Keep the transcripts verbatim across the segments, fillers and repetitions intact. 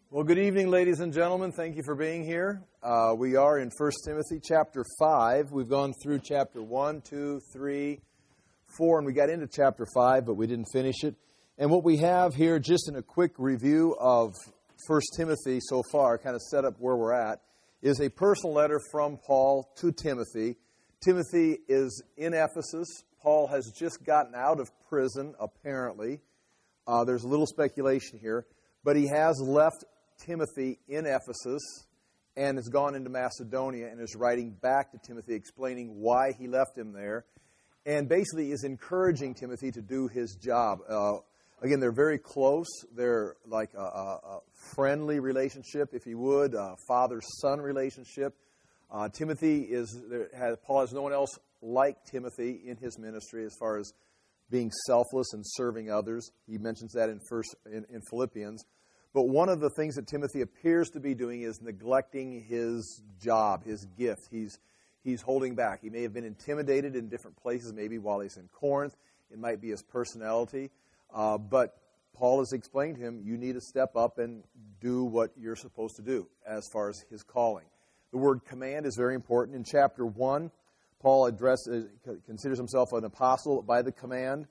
Well, good evening, ladies and gentlemen. Thank you for being here. Uh, we are in First Timothy chapter five. We've gone through chapter one, two, three, four, and we got into chapter five, but we didn't finish it. And what we have here, just in a quick review of First Timothy so far, kind of set up where we're at, is a personal letter from Paul to Timothy. Timothy is in Ephesus. Paul has just gotten out of prison, apparently. Uh, there's a little speculation here. But he has left Timothy in Ephesus and has gone into Macedonia and is writing back to Timothy explaining why he left him there, and basically is encouraging Timothy to do his job. Uh, again, they're very close. They're like a, a, a friendly relationship, if you would, a father-son relationship. Uh, Timothy is, there has, Paul has no one else like Timothy in his ministry as far as being selfless and serving others. He mentions that in first in, in Philippians. But one of the things that Timothy appears to be doing is neglecting his job, his gift. He's he's holding back. He may have been intimidated in different places, maybe while he's in Corinth. It might be his personality. Uh, but Paul has explained to him, you need to step up and do what you're supposed to do as far as his calling. The word command is very important. In chapter one, Paul addresses, considers himself an apostle by the command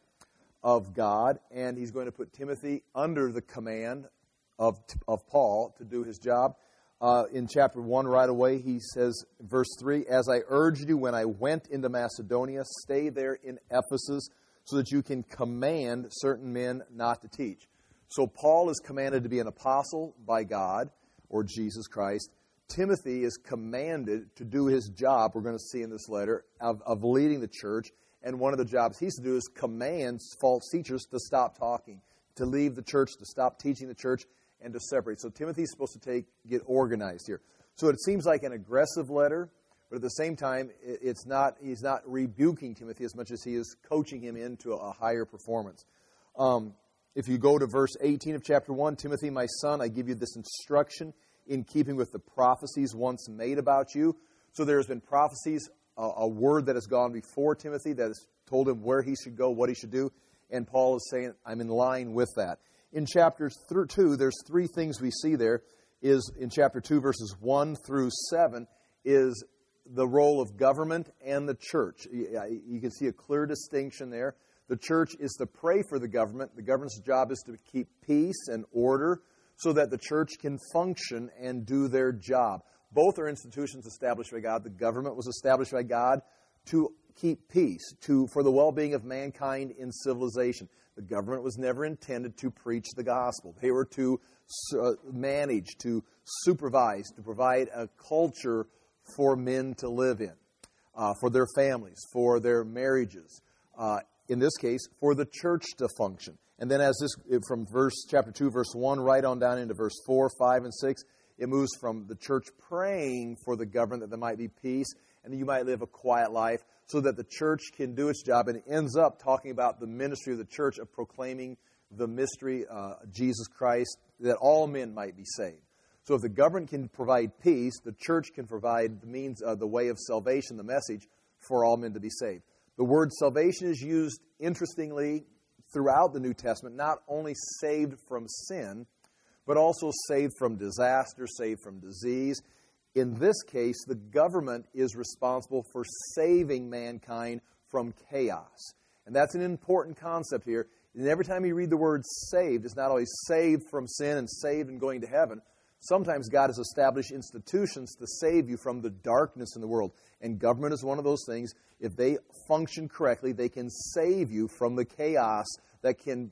of God, and he's going to put Timothy under the command of, of Paul to do his job. Uh, in chapter one, right away, he says, verse three, as I urged you when I went into Macedonia, stay there in Ephesus so that you can command certain men not to teach. So Paul is commanded to be an apostle by God, or Jesus Christ. Timothy is commanded to do his job, we're going to see in this letter, of, of leading the church. And one of the jobs he's to do is command false teachers to stop talking, to leave the church, to stop teaching the church, and to separate. So Timothy's supposed to take get organized here. So it seems like an aggressive letter, but at the same time, it's not. he's not rebuking Timothy as much as he is coaching him into a higher performance. Um, if you go to verse eighteen of chapter one, Timothy, my son, I give you this instruction in keeping with the prophecies once made about you. So there's been prophecies, a, a word that has gone before Timothy that has told him where he should go, what he should do. And Paul is saying, I'm in line with that. In chapter two, there's three things we see there. Is in chapter two, verses one through seven, is the role of government and the church. You can see a clear distinction there. The church is to pray for the government. The government's job is to keep peace and order so that the church can function and do their job. Both are institutions established by God. The government was established by God to keep peace, to for the well-being of mankind in civilization. The government was never intended to preach the gospel. They were to uh, manage, to supervise, to provide a culture for men to live in, uh, for their families, for their marriages. Uh, in this case, for the church to function. And then as this, from verse chapter two, verse one, right on down into verse four, five, and six, it moves from the church praying for the government that there might be peace, and that you might live a quiet life, so that the church can do its job. And it ends up talking about the ministry of the church of proclaiming the mystery, uh, Jesus Christ, that all men might be saved. So if the government can provide peace, the church can provide the means, uh, the way of salvation, the message, for all men to be saved. The word salvation is used, interestingly, throughout the New Testament, not only saved from sin, but also saved from disaster, saved from disease. In this case, the government is responsible for saving mankind from chaos. And that's an important concept here. And every time you read the word saved, it's not always saved from sin and saved and going to heaven. Sometimes God has established institutions to save you from the darkness in the world. And government is one of those things. If they function correctly, they can save you from the chaos that can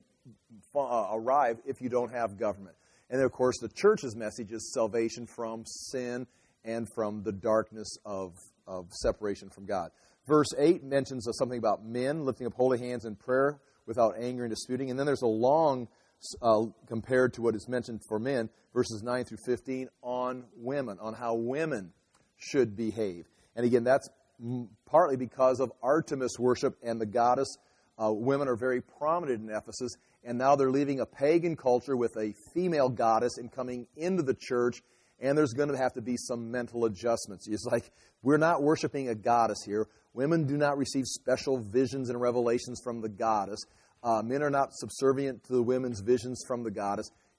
uh, arrive if you don't have government. And then, of course, the church's message is salvation from sin and from the darkness of, of separation from God. Verse eight mentions something about men lifting up holy hands in prayer without anger and disputing. And then there's a long, uh, compared to what is mentioned for men, verses nine through fifteen, on women, on how women should behave. And again, that's partly because of Artemis worship and the goddess. Uh, women are very prominent in Ephesus, and now they're leaving a pagan culture with a female goddess and coming into the church, and there's going to have to be some mental adjustments. It's like, we're not worshiping a goddess here. Women do not receive special visions and revelations from the goddess. Uh, men are not subservient to the women's visions from the goddess.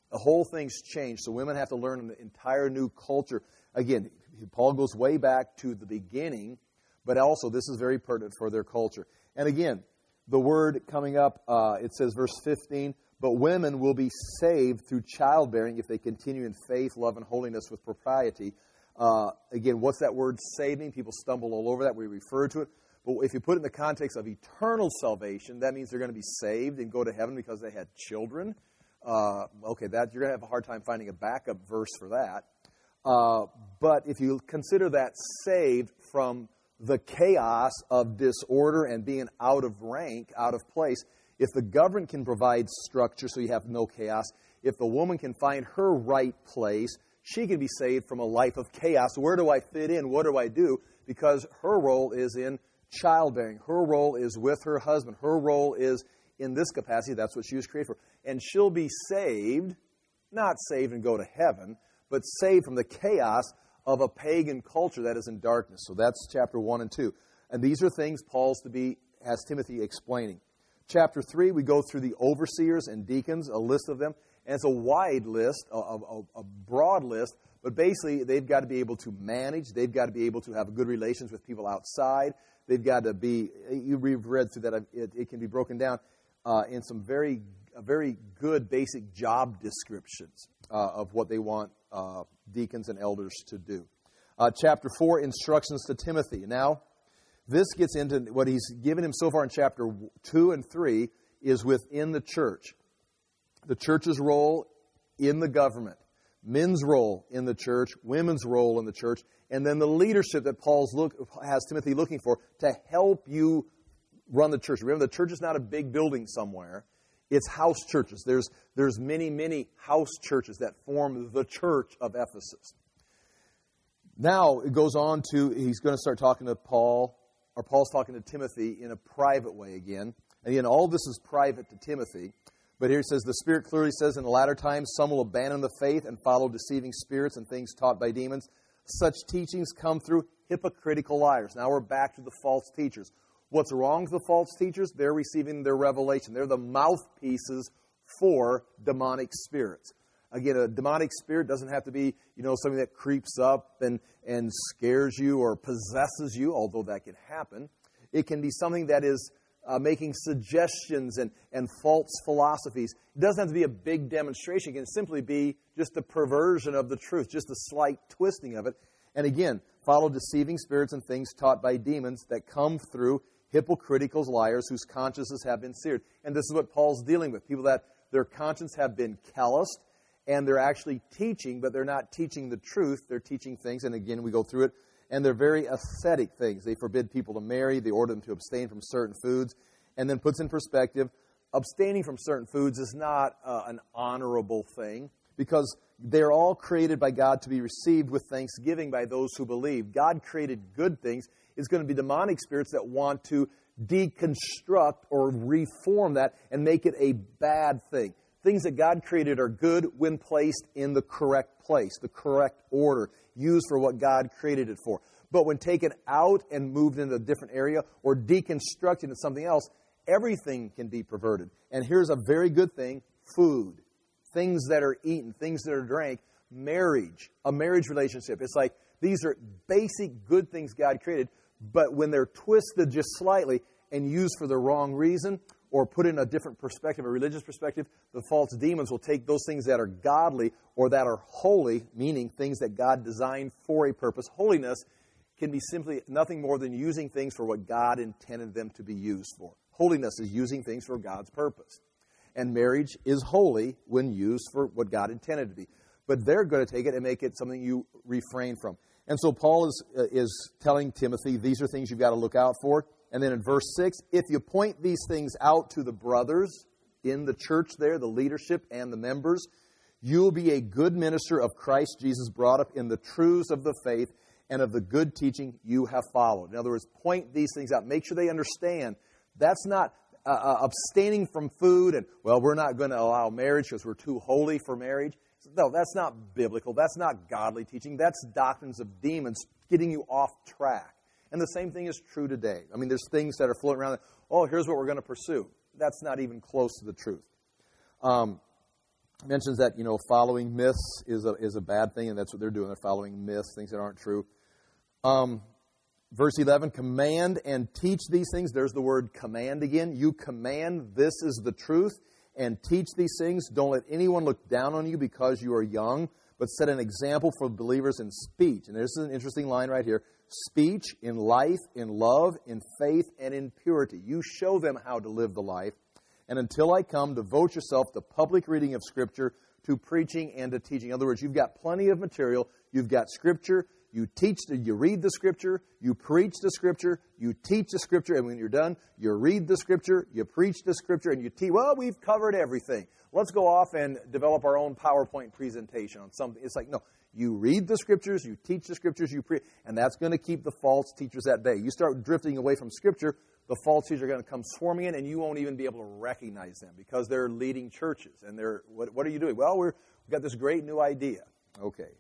The whole thing's changed. So women have to learn an entire new culture. Again, Paul goes way back to the beginning, but also this is very pertinent for their culture. And again, the word coming up, uh, it says verse fifteen, but women will be saved through childbearing if they continue in faith, love, and holiness with propriety. Uh, again, what's that word saving? People stumble all over that. We refer to it. But if you put it in the context of eternal salvation, that means they're going to be saved and go to heaven because they had children. Uh, okay, that you're going to have a hard time finding a backup verse for that. Uh, but if you consider that saved from the chaos of disorder and being out of rank, out of place, if the government can provide structure so you have no chaos, if the woman can find her right place, she can be saved from a life of chaos. Where do I fit in? What do I do? Because her role is in childbearing. Her role is with her husband. Her role is in this capacity. That's what she was created for. And she'll be saved, not saved and go to heaven, but saved from the chaos of a pagan culture that is in darkness. So that's chapter one and two. And these are things Paul's to be, has Timothy explaining. Chapter three, we go through the overseers and deacons, a list of them. And it's a wide list, a, a, a broad list, but basically they've got to be able to manage. They've got to be able to have good relations with people outside. They've got to be, you've read through that, it, it can be broken down uh, in some very, uh, very good basic job descriptions uh, of what they want uh, deacons and elders to do. Uh, chapter four, instructions to Timothy. Now, this gets into what he's given him so far in chapter two and three is within the church. The church's role in the government, men's role in the church, women's role in the church, and then the leadership that Paul's look, has Timothy looking for to help you run the church. Remember, the church is not a big building somewhere. It's house churches. There's, there's many, many house churches that form the church of Ephesus. Now, it goes on to, he's going to start talking to Paul, or Paul's talking to Timothy in a private way again. And again, all this is private to Timothy. But here it says, the Spirit clearly says, in the latter times, some will abandon the faith and follow deceiving spirits and things taught by demons. Such teachings come through hypocritical liars. Now we're back to the false teachers. What's wrong with the false teachers? They're receiving their revelation. They're the mouthpieces for demonic spirits. Again, a demonic spirit doesn't have to be, you know, something that creeps up and, and scares you or possesses you, although that can happen. It can be something that is Uh, making suggestions and, and false philosophies. It doesn't have to be a big demonstration. It can simply be just a perversion of the truth, just a slight twisting of it. And again, follow deceiving spirits and things taught by demons that come through hypocritical liars whose consciences have been seared. And this is what Paul's dealing with. People that their conscience have been calloused and they're actually teaching, but they're not teaching the truth. They're teaching things, and again, we go through it. And they're very ascetic things. They forbid people to marry. They order them to abstain from certain foods. And then puts in perspective, abstaining from certain foods is not uh, an honorable thing because they're all created by God to be received with thanksgiving by those who believe. God created good things. It's going to be demonic spirits that want to deconstruct or reform that and make it a bad thing. Things that God created are good when placed in the correct place, the correct order, used for what God created it for. But when taken out and moved into a different area or deconstructed into something else, everything can be perverted. And here's a very good thing, food. Things that are eaten, things that are drank, marriage, a marriage relationship. It's like these are basic good things God created, but when they're twisted just slightly and used for the wrong reason, or put in a different perspective, a religious perspective, the false demons will take those things that are godly or that are holy, meaning things that God designed for a purpose. Holiness can be simply nothing more than using things for what God intended them to be used for. Holiness is using things for God's purpose. And marriage is holy when used for what God intended to be. But they're going to take it and make it something you refrain from. And so Paul is, uh, is telling Timothy, these are things you've got to look out for. And then in verse six, if you point these things out to the brothers in the church there, the leadership and the members, you'll be a good minister of Christ Jesus, brought up in the truths of the faith and of the good teaching you have followed. In other words, point these things out. Make sure they understand. That's not uh, uh, abstaining from food and, well, we're not going to allow marriage because we're too holy for marriage. No, that's not biblical. That's not godly teaching. That's doctrines of demons getting you off track. And the same thing is true today. I mean, there's things that are floating around that, oh, here's what we're going to pursue. That's not even close to the truth. Um, mentions that, you know, following myths is a, is a bad thing, and that's what they're doing. They're following myths, things that aren't true. Um, verse eleven, command and teach these things. There's the word command again. You command, this is the truth, and teach these things. Don't let anyone look down on you because you are young, but set an example for believers in speech. And this is an interesting line right here. Speech, in life, in love, in faith, and in purity. You show them how to live the life. And until I come, devote yourself to public reading of Scripture, to preaching, and to teaching. In other words, you've got plenty of material. You've got Scripture. You teach, the, you read the Scripture. You preach the Scripture. You teach the Scripture. And when you're done, you read the Scripture. You preach the Scripture. And you teach. Well, we've covered everything. Let's go off and develop our own PowerPoint presentation on something. It's like, no. You read the Scriptures. You teach the Scriptures. You preach. And that's going to keep the false teachers at bay. You start drifting away from Scripture, the false teachers are going to come swarming in, and you won't even be able to recognize them because they're leading churches. And they're, what, what are you doing? Well, we're, we've got this great new idea. Okay.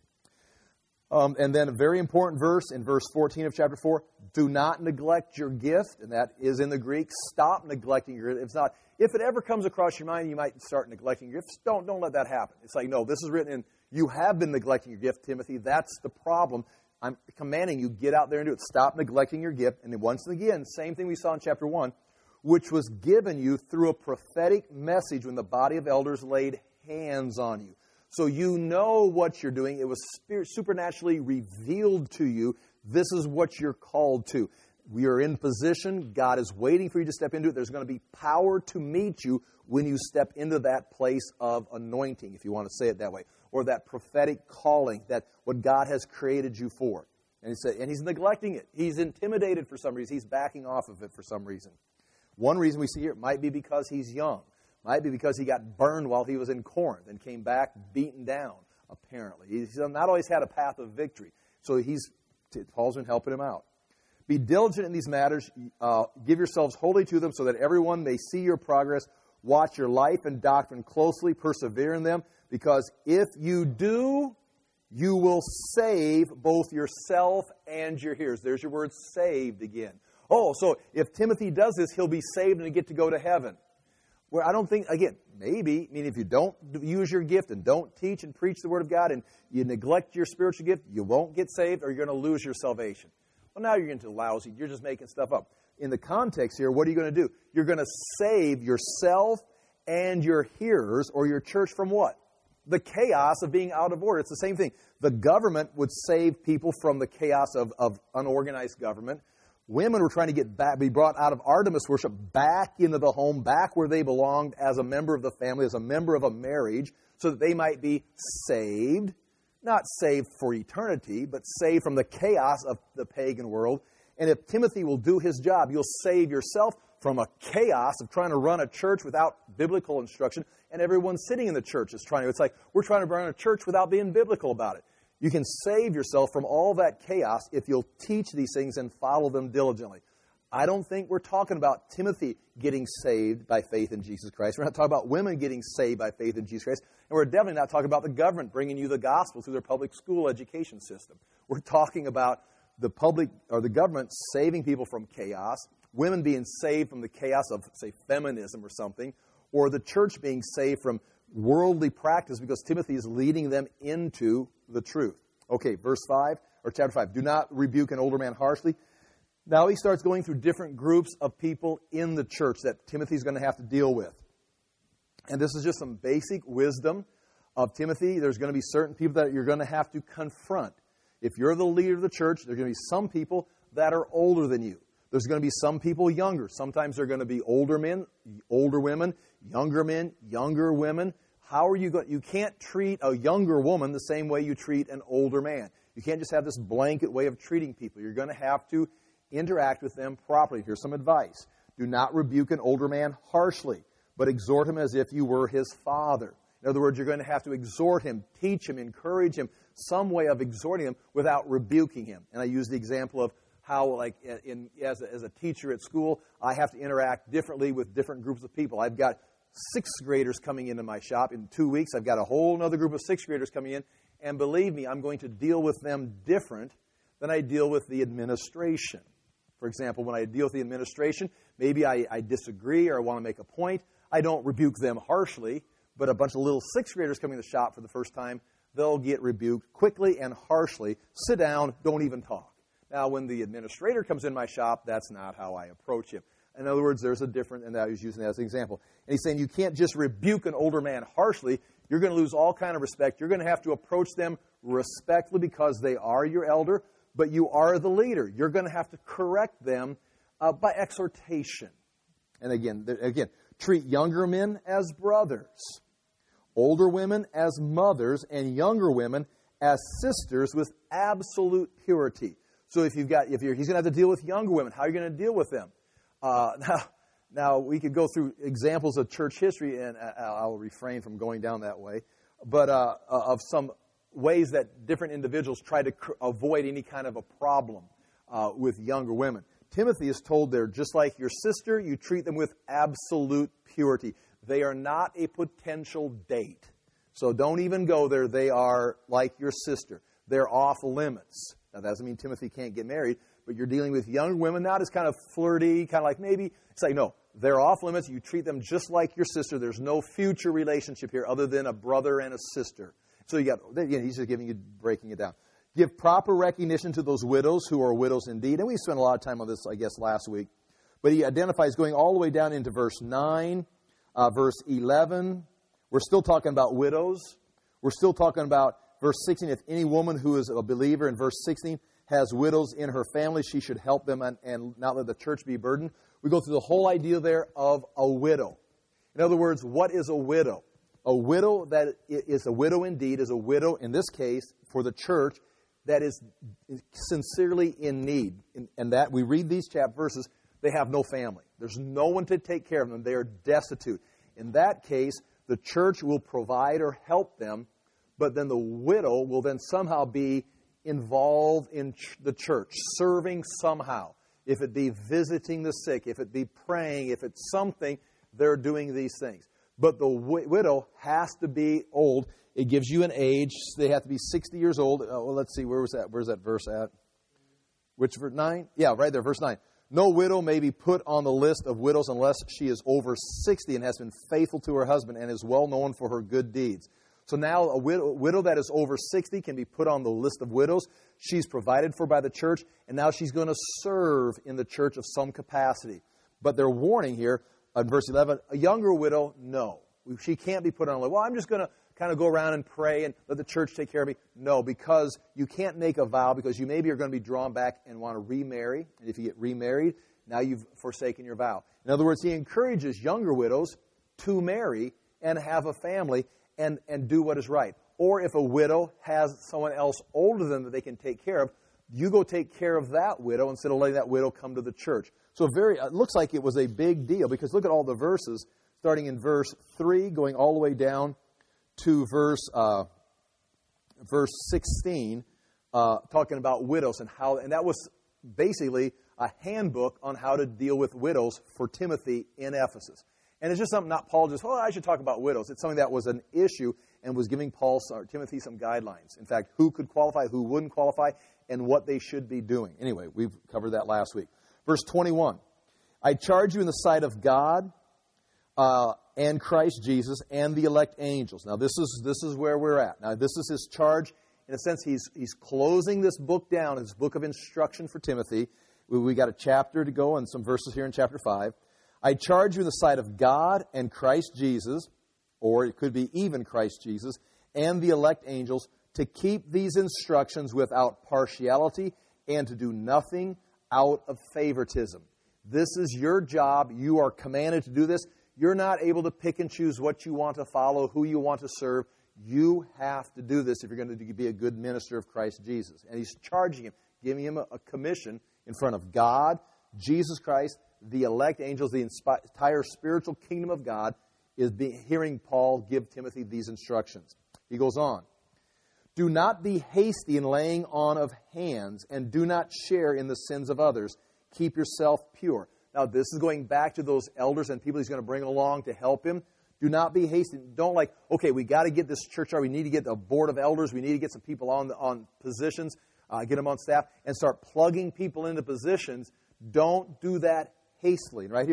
Um, and then a very important verse in verse fourteen of chapter four, do not neglect your gift, and that is in the Greek. Stop neglecting your gift. If it's not, if it ever comes across your mind, you might start neglecting your gifts. Don't, don't let that happen. It's like, no, this is written in, you have been neglecting your gift, Timothy. That's the problem. I'm commanding you, get out there and do it. Stop neglecting your gift. And then once again, same thing we saw in chapter one, which was given you through a prophetic message when the body of elders laid hands on you. So you know what you're doing. It was spirit, supernaturally revealed to you. This is what you're called to. We are in position. God is waiting for you to step into it. There's going to be power to meet you when you step into that place of anointing, if you want to say it that way, or that prophetic calling, that what God has created you for. And, he said, and he's neglecting it. He's intimidated for some reason. He's backing off of it for some reason. One reason we see here might be because he's young. Might be because he got burned while he was in Corinth and came back beaten down, apparently. He's not always had a path of victory. So he's Paul's been helping him out. Be diligent in these matters. Uh, give yourselves wholly to them so that everyone may see your progress. Watch your life and doctrine closely. Persevere in them. Because if you do, you will save both yourself and your hearers. There's your word saved again. Oh, so if Timothy does this, he'll be saved and get to go to heaven. Well, I don't think, again, maybe, I mean, if you don't use your gift and don't teach and preach the Word of God and you neglect your spiritual gift, you won't get saved or you're going to lose your salvation. Well, now you're into lousy. You're just making stuff up. In the context here, what are you going to do? You're going to save yourself and your hearers or your church from what? The chaos of being out of order. It's the same thing. The government would save people from the chaos of, of unorganized government. Women were trying to get back, be brought out of Artemis worship back into the home, back where they belonged as a member of the family, as a member of a marriage, so that they might be saved. Not saved for eternity, but saved from the chaos of the pagan world. And if Timothy will do his job, you'll save yourself from a chaos of trying to run a church without biblical instruction, and everyone sitting in the church is trying to. It's like we're trying to run a church without being biblical about it. You can save yourself from all that chaos if you'll teach these things and follow them diligently. I don't think we're talking about Timothy getting saved by faith in Jesus Christ. We're not talking about women getting saved by faith in Jesus Christ. And we're definitely not talking about the government bringing you the gospel through their public school education system. We're talking about the public or the government saving people from chaos, women being saved from the chaos of, say, feminism or something, or the church being saved from worldly practice because Timothy is leading them into the truth. Okay, verse five, or chapter five. Do not rebuke an older man harshly. Now he starts going through different groups of people in the church that Timothy's going to have to deal with. And this is just some basic wisdom of Timothy. There's going to be certain people that you're going to have to confront. If you're the leader of the church, there are going to be some people that are older than you. There's going to be some people younger. Sometimes they're going to be older men, older women, younger men, younger women. How are you going? You can't treat a younger woman the same way you treat an older man. You can't just have this blanket way of treating people. You're going to have to interact with them properly. Here's some advice. Do not rebuke an older man harshly, but exhort him as if you were his father. In other words, you're going to have to exhort him, teach him, encourage him, some way of exhorting him without rebuking him. And I use the example of how, like, in, as, a, as a teacher at school, I have to interact differently with different groups of people. I've got sixth graders coming into my shop. In two weeks, I've got a whole other group of sixth graders coming in. And believe me, I'm going to deal with them different than I deal with the administration. For example, when I deal with the administration, maybe I, I disagree or I want to make a point. I don't rebuke them harshly, but a bunch of little sixth graders coming to the shop for the first time, they'll get rebuked quickly and harshly. Sit down, don't even talk. Now, when the administrator comes in my shop, that's not how I approach him. In other words, there's a different, and I was using that as an example. And he's saying you can't just rebuke an older man harshly. You're going to lose all kind of respect. You're going to have to approach them respectfully because they are your elder, but you are the leader. You're going to have to correct them uh, by exhortation. And again, th- again, treat younger men as brothers, older women as mothers, and younger women as sisters with absolute purity. So if you've got, if you're, he's going to have to deal with younger women. How are you going to deal with them? Uh, now, now we could go through examples of church history, and I'll refrain from going down that way, but uh, of some ways that different individuals try to cr- avoid any kind of a problem uh, with younger women. Timothy is told they're just like your sister. You treat them with absolute purity. They are not a potential date. So don't even go there. They are like your sister. They're off limits. Now, that doesn't mean Timothy can't get married, but you're dealing with young women, not as kind of flirty, kind of like maybe. It's like, no, they're off limits. You treat them just like your sister. There's no future relationship here other than a brother and a sister. So you got, you know, he's just giving you, breaking it down. Give proper recognition to those widows who are widows indeed. And we spent a lot of time on this, I guess, last week. But he identifies going all the way down into verse nine, uh, verse eleven. We're still talking about widows. We're still talking about verse sixteen. If any woman who is a believer, in verse sixteen, has widows in her family, she should help them and, and not let the church be burdened. We go through the whole idea there of a widow. In other words, what is a widow? A widow that is a widow indeed is a widow, in this case, for the church, that is sincerely in need. And that we read these chapter verses, they have no family. There's no one to take care of them. They are destitute. In that case, the church will provide or help them, but then the widow will then somehow be involved in ch- the church, serving somehow. If it be visiting the sick, if it be praying, if it's something, they're doing these things. But the w- widow has to be old. It gives you an age. They have to be sixty years old. Uh, well, let's see. Where was that? Where's that verse at? Which verse? nine? Yeah, right there, verse nine. No widow may be put on the list of widows unless she is over sixty and has been faithful to her husband and is well known for her good deeds. So now a widow, widow that is over sixty can be put on the list of widows. She's provided for by the church, and now she's going to serve in the church of some capacity. But they're warning here, in verse eleven, a younger widow, no. She can't be put on a list. Well, I'm just going to kind of go around and pray and let the church take care of me. No, because you can't make a vow, because you maybe are going to be drawn back and want to remarry. And if you get remarried, now you've forsaken your vow. In other words, he encourages younger widows to marry and have a family and, and do what is right. Or if a widow has someone else older than them that they can take care of, you go take care of that widow instead of letting that widow come to the church. So very, it looks like it was a big deal, because look at all the verses, starting in verse three, going all the way down to verse uh, verse sixteen, uh, talking about widows and how, and that was basically a handbook on how to deal with widows for Timothy in Ephesus. And it's just something not Paul just, oh, I should talk about widows. It's something that was an issue and was giving Paul or Timothy some guidelines. In fact, who could qualify, who wouldn't qualify, and what they should be doing. Anyway, we've covered that last week. Verse twenty-one, I charge you in the sight of God uh, and Christ Jesus and the elect angels. Now, this is this is where we're at. Now, this is his charge. In a sense, he's he's closing this book down, his book of instruction for Timothy. We, we got a chapter to go and some verses here in chapter five. I charge you in the sight of God and Christ Jesus, or it could be even Christ Jesus, and the elect angels, to keep these instructions without partiality and to do nothing out of favoritism. This is your job. You are commanded to do this. You're not able to pick and choose what you want to follow, who you want to serve. You have to do this if you're going to be a good minister of Christ Jesus. And he's charging him, giving him a commission in front of God, Jesus Christ, the elect angels, the entire spiritual kingdom of God, is being, hearing Paul give Timothy these instructions. He goes on. Do not be hasty in laying on of hands, and do not share in the sins of others. Keep yourself pure. Now, this is going back to those elders and people he's going to bring along to help him. Do not be hasty. Don't like, okay, we got to get this church out. We need to get a board of elders. We need to get some people on, the, on positions, uh, get them on staff, and start plugging people into positions. Don't do that hastily. Right here.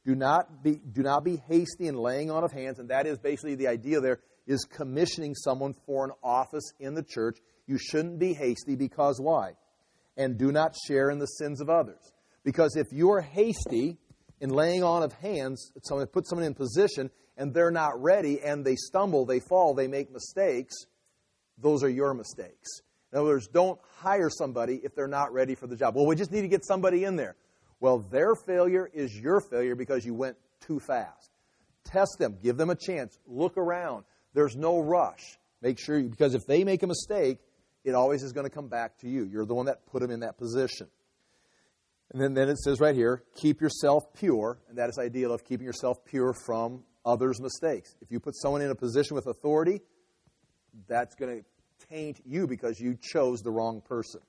Do not be do not be hasty in laying on of hands, and that is basically the idea there is commissioning someone for an office in the church. You shouldn't be hasty because why? And do not share in the sins of others. Because if you are hasty in laying on of hands, someone put someone in position and they're not ready and they stumble, they fall, they make mistakes, those are your mistakes. In other words, don't hire somebody if they're not ready for the job. Well, we just need to get somebody in there. Well, their failure is your failure because you went too fast. Test them. Give them a chance. Look around. There's no rush. Make sure, you, because if they make a mistake, it always is going to come back to you. You're the one that put them in that position. And then, then it says right here, keep yourself pure. And that is the idea of keeping yourself pure from others' mistakes. If you put someone in a position with authority, that's going to taint you because you chose the wrong person.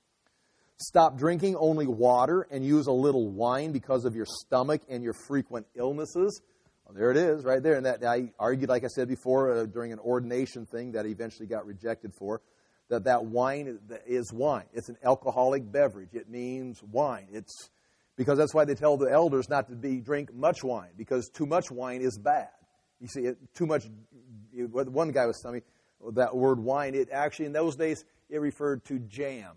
Stop drinking only water and use a little wine because of your stomach and your frequent illnesses. Well, there it is, right there. And that I argued, like I said before, uh, during an ordination thing that I eventually got rejected for, that that wine is wine. It's an alcoholic beverage. It means wine. It's because that's why they tell the elders not to be drink much wine, because too much wine is bad. You see, it, too much. One guy was telling me that word wine. It actually in those days it referred to jam.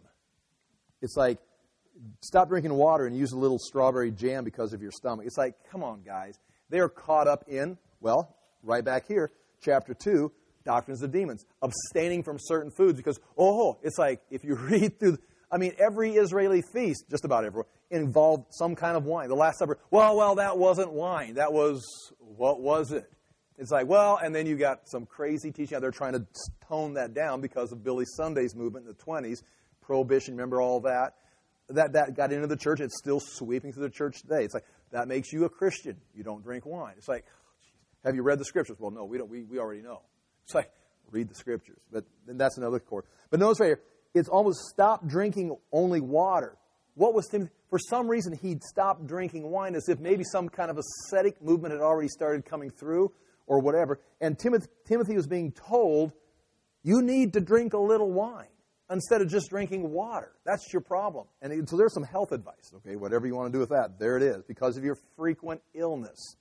It's like, stop drinking water and use a little strawberry jam because of your stomach. It's like, come on, guys. They are caught up in, well, right back here, chapter two, doctrines of demons, abstaining from certain foods because, oh, it's like, if you read through, I mean, every Israeli feast, just about everywhere, involved some kind of wine. The Last Supper, well, well, that wasn't wine. That was, what was it? It's like, well, and then you got some crazy teaching out there trying to tone that down because of Billy Sunday's movement in the twenties. Prohibition, remember all that? That that got into the church. It's still sweeping through the church today. It's like, that makes you a Christian. You don't drink wine. It's like, have you read the Scriptures? Well, no, we don't. We, we already know. It's like, read the Scriptures. But then that's another core. But notice right here, it's almost stop drinking only water. What was Timothy? For some reason, he'd stopped drinking wine as if maybe some kind of ascetic movement had already started coming through or whatever. And Timothy, Timothy was being told, you need to drink a little wine instead of just drinking water. That's your problem. And so there's some health advice, okay, whatever you want to do with that. There it is, because of your frequent illness.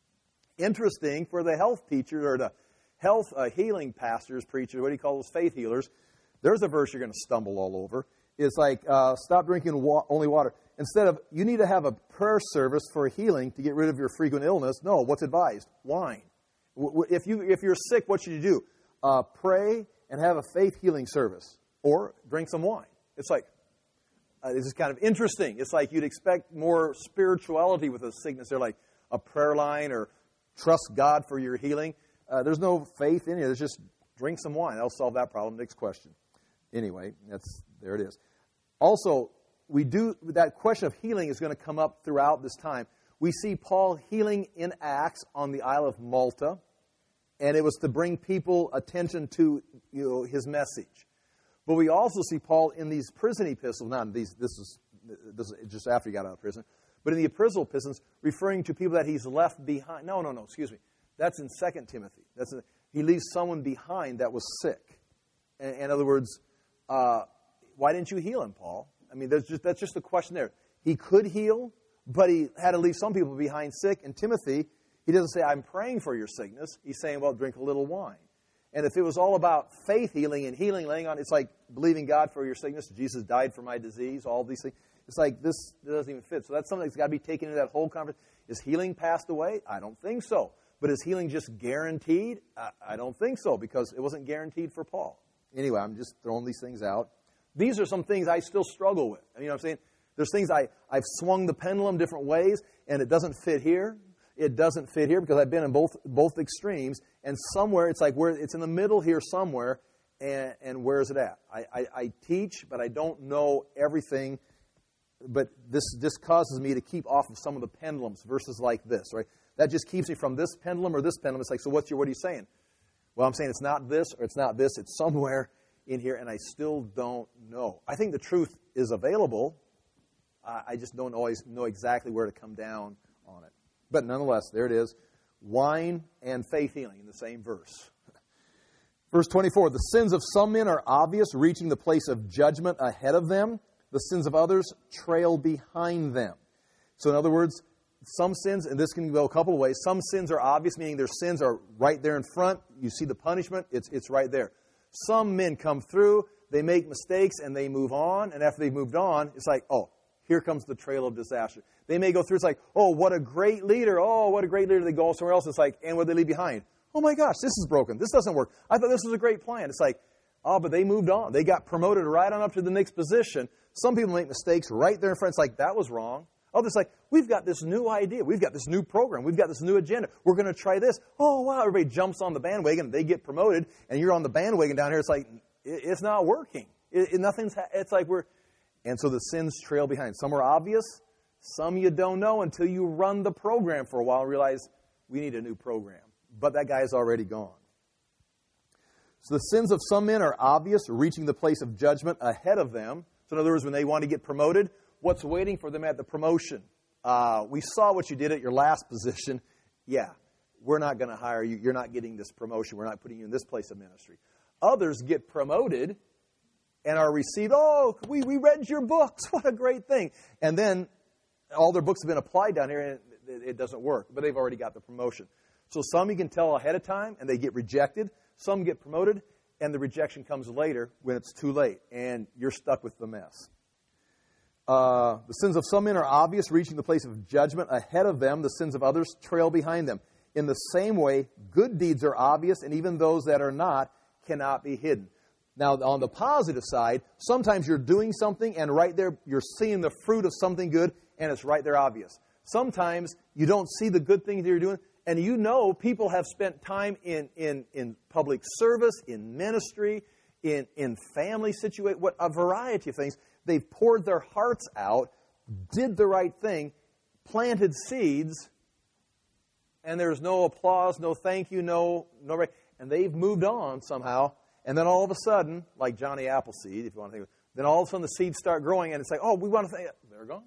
Interesting for the health teachers or the health uh, healing pastors, preachers, what do you call those, faith healers, there's a verse you're going to stumble all over. It's like, uh, stop drinking wa- only water. Instead of, you need to have a prayer service for healing to get rid of your frequent illness. No, what's advised? Wine. W- if, you, if you're sick, what should you do? Uh, pray and have a faith healing service. Or drink some wine. It's like, uh, this is kind of interesting. It's like you'd expect more spirituality with a sickness. They're like a prayer line or trust God for your healing. Uh, there's no faith in it. There's just drink some wine. That'll solve that problem. Next question. Anyway, that's there it is. Also, we do that question of healing is going to come up throughout this time. We see Paul healing in Acts on the Isle of Malta, and it was to bring people attention to, you know, his message. But we also see Paul in these prison epistles, not these, this is, this is just after he got out of prison, but in the epistle epistles, referring to people that he's left behind. No, no, no, excuse me. That's in Second Timothy. That's in, he leaves someone behind that was sick. In, in other words, uh, why didn't you heal him, Paul? I mean, that's just, that's just a question there. He could heal, but he had to leave some people behind sick. And Timothy, he doesn't say, I'm praying for your sickness. He's saying, well, drink a little wine. And if it was all about faith healing and healing, laying on, it's like believing God for your sickness. Jesus died for my disease, all these things. It's like this, this doesn't even fit. So that's something that's got to be taken into that whole conversation. Is healing passed away? I don't think so. But is healing just guaranteed? I, I don't think so, because it wasn't guaranteed for Paul. Anyway, I'm just throwing these things out. These are some things I still struggle with. You know what I'm saying? There's things I, I've swung the pendulum different ways, and it doesn't fit here. It doesn't fit here because I've been in both both extremes. And somewhere, it's like where it's in the middle here somewhere, and, and where is it at? I, I, I teach, but I don't know everything. But this, this causes me to keep off of some of the pendulums, verses like this, right? That just keeps me from this pendulum or this pendulum. It's like, so what's your, what are you saying? Well, I'm saying it's not this or it's not this. It's somewhere in here, and I still don't know. I think the truth is available. I, I just don't always know exactly where to come down on it. But nonetheless, there it is. Wine and faith healing in the same verse. Verse twenty-four, the sins of some men are obvious, reaching the place of judgment ahead of them. The sins of others trail behind them. So in other words, some sins, and this can go a couple of ways. Some sins are obvious, meaning their sins are right there in front. You see the punishment, it's it's right there. Some men come through, they make mistakes, and they move on. And after they've moved on, it's like, oh, here comes the trail of disaster. They may go through, it's like, oh, what a great leader. Oh, what a great leader. They go somewhere else. It's like, and what do they leave behind? Oh, my gosh, this is broken. This doesn't work. I thought this was a great plan. It's like, oh, but they moved on. They got promoted right on up to the next position. Some people make mistakes right there in front. It's like, that was wrong. Others like, we've got this new idea. We've got this new program. We've got this new agenda. We're going to try this. Oh, wow. Everybody jumps on the bandwagon. They get promoted, and you're on the bandwagon down here. It's like, it, it's not working. It, it, nothing's, it's like we're, and so the sins trail behind. Some are obvious. Some you don't know until you run the program for a while and realize we need a new program. But that guy's already gone. So the sins of some men are obvious, reaching the place of judgment ahead of them. So in other words, when they want to get promoted, what's waiting for them at the promotion? Uh, we saw what you did at your last position. Yeah, we're not going to hire you. You're not getting this promotion. We're not putting you in this place of ministry. Others get promoted and are received, oh, we, we read your books. What a great thing. And then all their books have been applied down here, and it, it doesn't work. But they've already got the promotion. So some you can tell ahead of time, and they get rejected. Some get promoted, and the rejection comes later when it's too late, and you're stuck with the mess. Uh, the sins of some men are obvious, reaching the place of judgment ahead of them. The sins of others trail behind them. In the same way, good deeds are obvious, and even those that are not cannot be hidden. Now, on the positive side, sometimes you're doing something, and right there you're seeing the fruit of something good, and it's right there obvious. Sometimes you don't see the good things that you're doing, and you know people have spent time in, in, in public service, in ministry, in, in family situation, what a variety of things. They've poured their hearts out, did the right thing, planted seeds, and there's no applause, no thank you, no, no, and they've moved on somehow. And then all of a sudden, like Johnny Appleseed, if you want to think of it, then all of a sudden the seeds start growing, and it's like, oh, we want to thank, they're gone.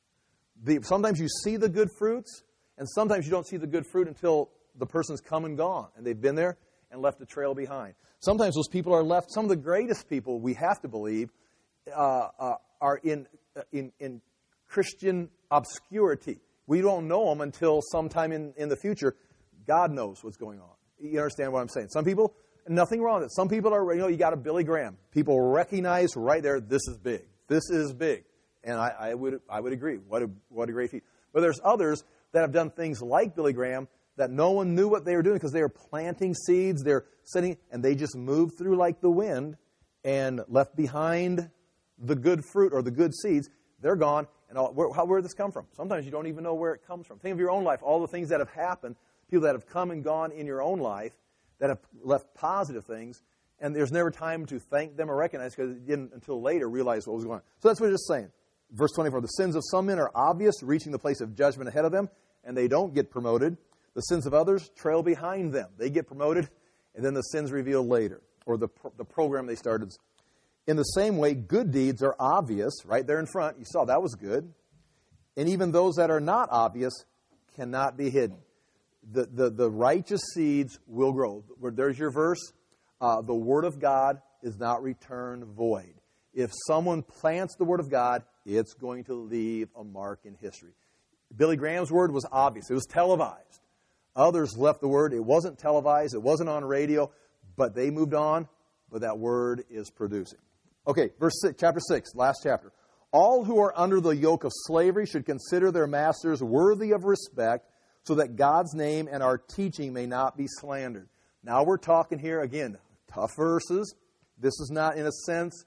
The, sometimes you see the good fruits, and sometimes you don't see the good fruit until the person's come and gone, and they've been there and left a trail behind. Sometimes those people are left, some of the greatest people, we have to believe, uh, uh, are in, uh, in, in Christian obscurity. We don't know them until sometime in, in the future. God knows what's going on. You understand what I'm saying? Some people, nothing wrong with it. Some people are, you know, you got a Billy Graham. People recognize right there, this is big. This is big. And I, I would I would agree. What a, what a great feat. But there's others that have done things like Billy Graham that no one knew what they were doing because they were planting seeds, they're sitting, and they just moved through like the wind and left behind the good fruit or the good seeds. They're gone. And all, where, how, where did this come from? Sometimes you don't even know where it comes from. Think of your own life, all the things that have happened, people that have come and gone in your own life that have left positive things, and there's never time to thank them or recognize because you didn't until later realize what was going on. So that's what it's saying. Verse twenty-four, the sins of some men are obvious, reaching the place of judgment ahead of them, and they don't get promoted. The sins of others trail behind them. They get promoted, and then the sins revealed later, or the, pro- the program they started. In the same way, good deeds are obvious, right there in front. You saw that was good. And even those that are not obvious cannot be hidden. The, the, the righteous seeds will grow. There's your verse. Uh, the Word of God is not returned void. If someone plants the Word of God, it's going to leave a mark in history. Billy Graham's word was obvious. It was televised. Others left the word. It wasn't televised. It wasn't on radio. But they moved on. But that word is producing. Okay, verse six, chapter six, last chapter. All who are under the yoke of slavery should consider their masters worthy of respect, so that God's name and our teaching may not be slandered. Now we're talking here, again, tough verses. This is not, in a sense,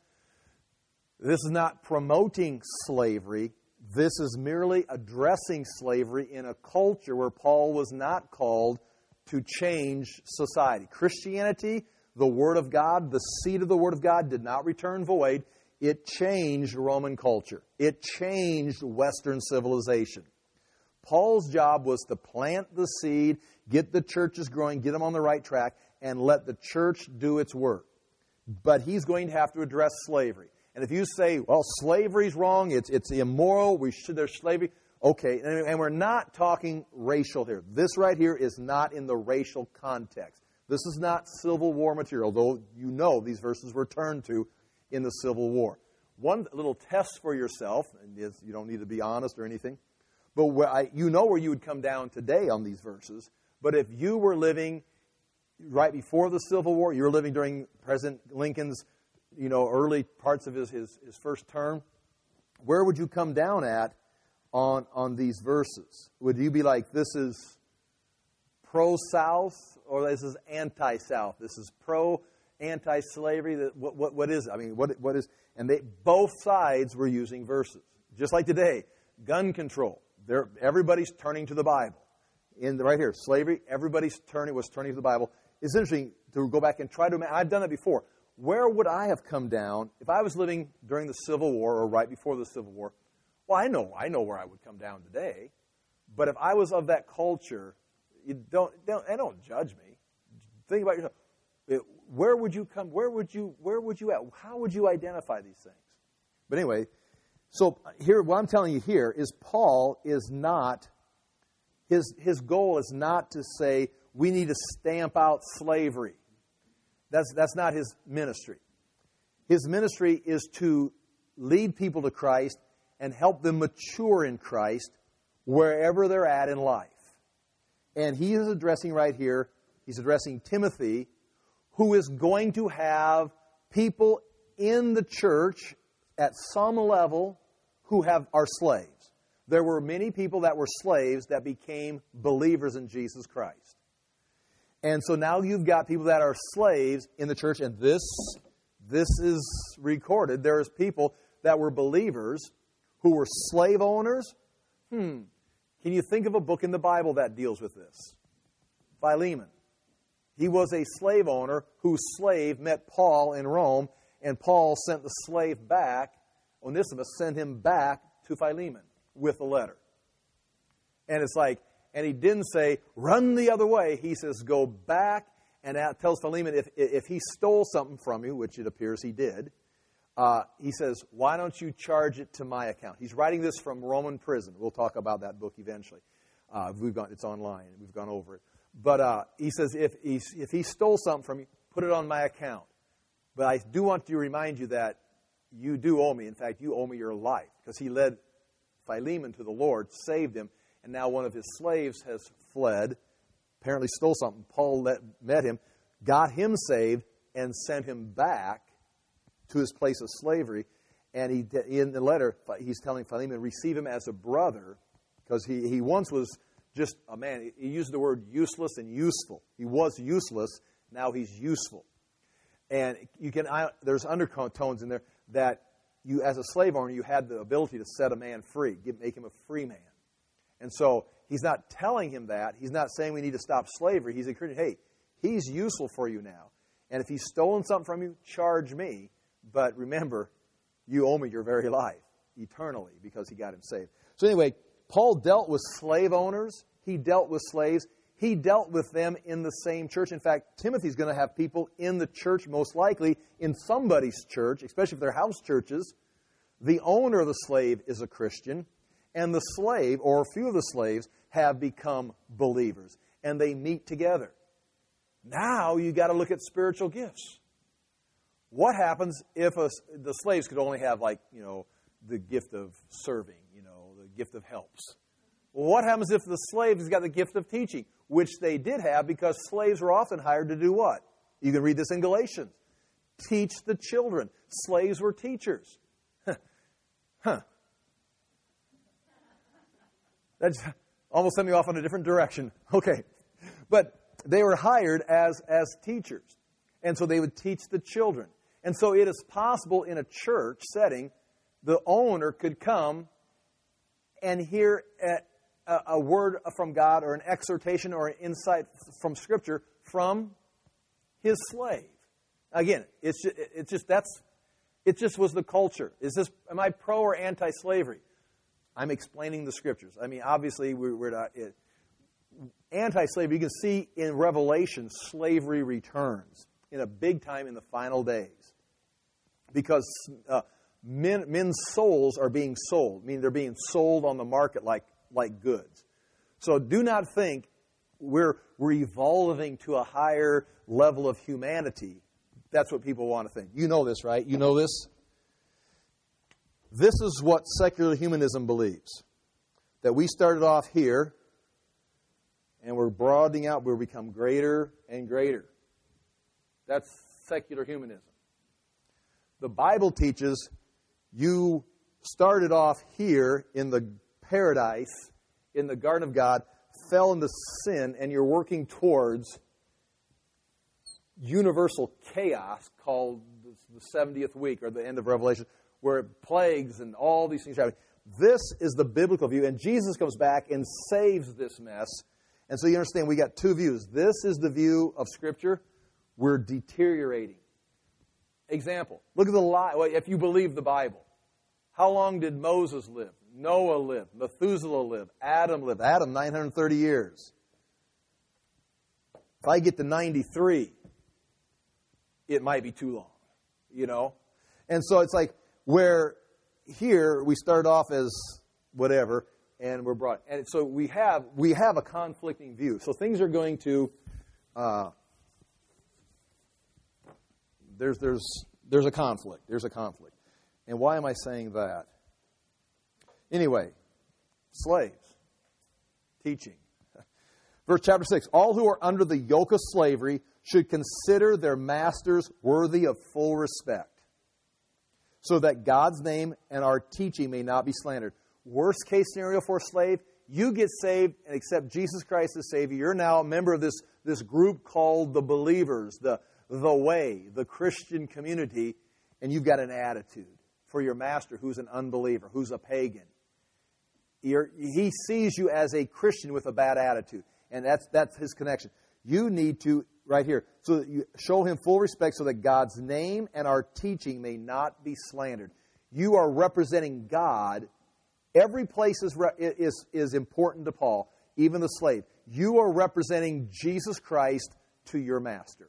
this is not promoting slavery. This is merely addressing slavery in a culture where Paul was not called to change society. Christianity, the Word of God, the seed of the Word of God did not return void. It changed Roman culture. It changed Western civilization. Paul's job was to plant the seed, get the churches growing, get them on the right track, and let the church do its work. But he's going to have to address slavery. And if you say, well, slavery's wrong, it's it's immoral, we should there's slavery, okay, and, and we're not talking racial here. This right here is not in the racial context. This is not Civil War material, though you know these verses were turned to in the Civil War. One little test for yourself, and you don't need to be honest or anything, But where I, you know where you would come down today on these verses. But if you were living right before the Civil War, you were living during President Lincoln's, you know, early parts of his, his, his first term, where would you come down at on, on these verses? Would you be like, this is pro-South, or this is anti-South? This is pro-anti-slavery? What, what, what is it? I mean, what, what is... And they, both sides were using verses. Just like today, gun control. They're, everybody's turning to the Bible. In the, right here, slavery, everybody's turning was turning to the Bible. It's interesting to go back and try to imagine. I've done it before. Where would I have come down if I was living during the Civil War or right before the Civil War? Well, I know I know where I would come down today. But if I was of that culture, you don't don't, and don't judge me. Think about yourself. It, where would you come? Where would you? Where would you at? How would you identify these things? But anyway. So here, what I'm telling you here is Paul is not, his, his goal is not to say we need to stamp out slavery. That's, that's not his ministry. His ministry is to lead people to Christ and help them mature in Christ wherever they're at in life. And he is addressing right here, he's addressing Timothy, who is going to have people in the church at some level who have are slaves. There were many people that were slaves that became believers in Jesus Christ. And so now you've got people that are slaves in the church, and this, this is recorded. There's people that were believers who were slave owners. Hmm. Can you think of a book in the Bible that deals with this? Philemon. He was a slave owner whose slave met Paul in Rome, and Paul sent the slave back. Onesimus sent him back to Philemon with a letter. And it's like, and he didn't say, run the other way. He says, go back, and tells Philemon if, if he stole something from you, which it appears he did, uh, he says, why don't you charge it to my account? He's writing this from Roman prison. We'll talk about that book eventually. Uh, we've gone, it's online. We've gone over it. But uh, he says, if he, if he stole something from you, put it on my account. But I do want to remind you that you do owe me. In fact, you owe me your life. Because he led Philemon to the Lord, saved him, and now one of his slaves has fled, apparently stole something. Paul let, met him, got him saved, and sent him back to his place of slavery. And he, in the letter, he's telling Philemon, receive him as a brother, because he, he once was just a man. He used the word useless and useful. He was useless, now he's useful. And you can I, there's undertones in there that you, as a slave owner, you had the ability to set a man free, give, make him a free man. And so he's not telling him that. He's not saying we need to stop slavery. He's encouraging, hey, he's useful for you now. And if he's stolen something from you, charge me. But remember, you owe me your very life eternally because he got him saved. So anyway, Paul dealt with slave owners. He dealt with slaves. He dealt with them in the same church. In fact, Timothy's going to have people in the church, most likely in somebody's church, especially if they're house churches. The owner of the slave is a Christian, and the slave, or a few of the slaves, have become believers, and they meet together. Now you got to look at spiritual gifts. What happens if a, the slaves could only have, like, you know, the gift of serving, you know, the gift of helps? Well, what happens if the slave has got the gift of teaching, which they did have because slaves were often hired to do what? You can read this in Galatians. Teach the children. Slaves were teachers. Huh. huh. That almost sent me off in a different direction. Okay. But they were hired as, as teachers. And so they would teach the children. And so it is possible in a church setting, the owner could come and hear a, a, a word from God or an exhortation or an insight from Scripture from his slave. Again, it's just, it's just that's it just was the culture. Is this am I pro or anti-slavery? I'm explaining the Scriptures. I mean, obviously we're, we're not it, anti-slavery. You can see in Revelation, slavery returns in a big time in the final days because uh, men, men's souls are being sold. I mean, they're being sold on the market like like goods. So do not think we're we're evolving to a higher level of humanity. That's what people want to think. You know this, right? You know this? This is what secular humanism believes. that we started off here, and we're broadening out, we'll become greater and greater. That's secular humanism. The Bible teaches you started off here in the paradise, in the Garden of God, fell into sin, and you're working towards universal chaos called the seventieth week, or the end of Revelation, where it plagues and all these things are happening. This is the biblical view, and Jesus comes back and saves this mess. And so you understand, we got two views. This is the view of Scripture. We're deteriorating. Example, look at the lie. Well, if you believe the Bible, how long did Moses live? Noah lived. Methuselah lived. Adam lived. Adam, nine hundred thirty years. If I get to ninety-three, it might be too long, you know? And so it's like, where here we start off as whatever, and we're brought. And so we have we have a conflicting view. So things are going to... Uh, There's there's there's a conflict. There's a conflict. And why am I saying that? Anyway, slaves. Teaching. Verse chapter six. All who are under the yoke of slavery should consider their masters worthy of full respect, so that God's name and our teaching may not be slandered. Worst case scenario for a slave, you get saved and accept Jesus Christ as Savior. You're now a member of this, this group called the believers, the the way, the Christian community, and you've got an attitude for your master who's an unbeliever, who's a pagan. You're, he sees you as a Christian with a bad attitude, and that's that's his connection. You need to, right here, so that you show him full respect so that God's name and our teaching may not be slandered. You are representing God. Every place is, is, is important to Paul, even the slave. You are representing Jesus Christ to your master.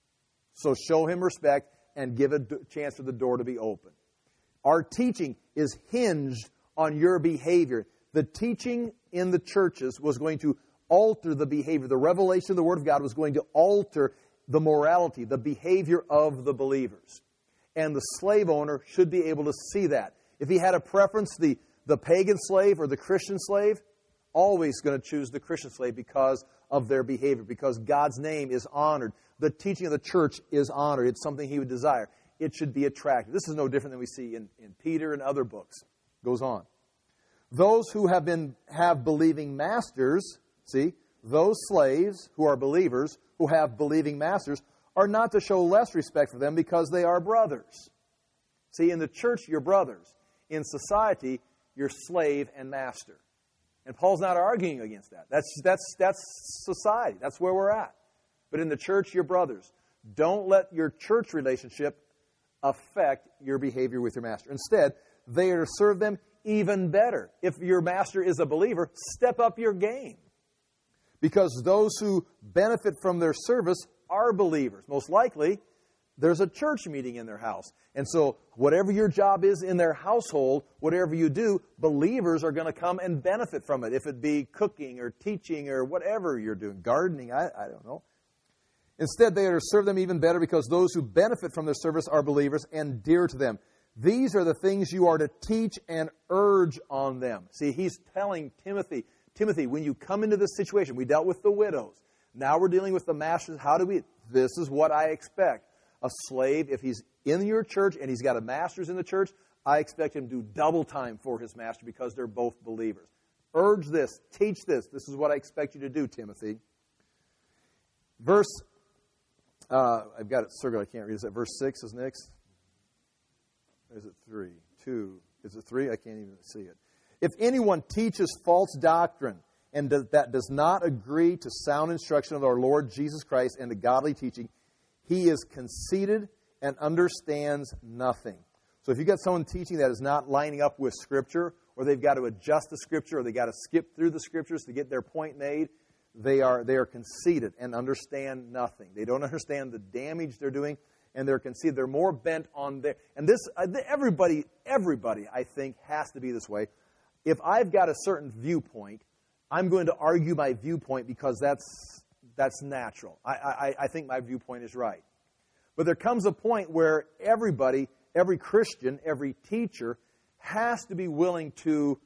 So show him respect and give a chance for the door to be open. Our teaching is hinged on your behavior. The teaching in the churches was going to alter the behavior. The revelation of the Word of God was going to alter the morality, the behavior of the believers. And the slave owner should be able to see that. If he had a preference, the, the pagan slave or the Christian slave, always going to choose the Christian slave because of their behavior, because God's name is honored. The teaching of the church is honored. It's something he would desire. It should be attractive. This is no different than we see in, in Peter and other books. Goes on. Those who have been have believing masters, see, those slaves who are believers, who have believing masters, are not to show less respect for them because they are brothers. See, in the church, you're brothers. In society, you're slave and master. And Paul's not arguing against that. That's, that's, that's society. That's where we're at. But in the church, you're brothers. Don't let your church relationship affect your behavior with your master. Instead, they are to serve them even better. If your master is a believer, step up your game. Because those who benefit from their service are believers. Most likely, there's a church meeting in their house. And so whatever your job is in their household, whatever you do, believers are going to come and benefit from it. If it be cooking or teaching or whatever you're doing, gardening, I, I don't know. Instead, they are to serve them even better because those who benefit from their service are believers and dear to them. These are the things you are to teach and urge on them. See, he's telling Timothy, Timothy, when you come into this situation, we dealt with the widows. Now we're dealing with the masters. How do we? This is what I expect. A slave, if he's in your church and he's got a master's in the church, I expect him to do double time for his master because they're both believers. Urge this. Teach this. This is what I expect you to do, Timothy. Verse, uh, I've got it circled. I can't read. Is that verse six is next? Or is it three? Two. Is it three? I can't even see it. If anyone teaches false doctrine and does, that does not agree to sound instruction of our Lord Jesus Christ and to godly teaching, he is conceited and understands nothing. So if you've got someone teaching that is not lining up with Scripture, or they've got to adjust the Scripture, or they've got to skip through the Scriptures to get their point made, they are they are conceited and understand nothing. They don't understand the damage they're doing, and they're conceited. They're more bent on their... And this, everybody, everybody, I think, has to be this way. If I've got a certain viewpoint, I'm going to argue my viewpoint because that's that's natural. I, I, I think my viewpoint is right. But there comes a point where everybody, every Christian, every teacher has to be willing to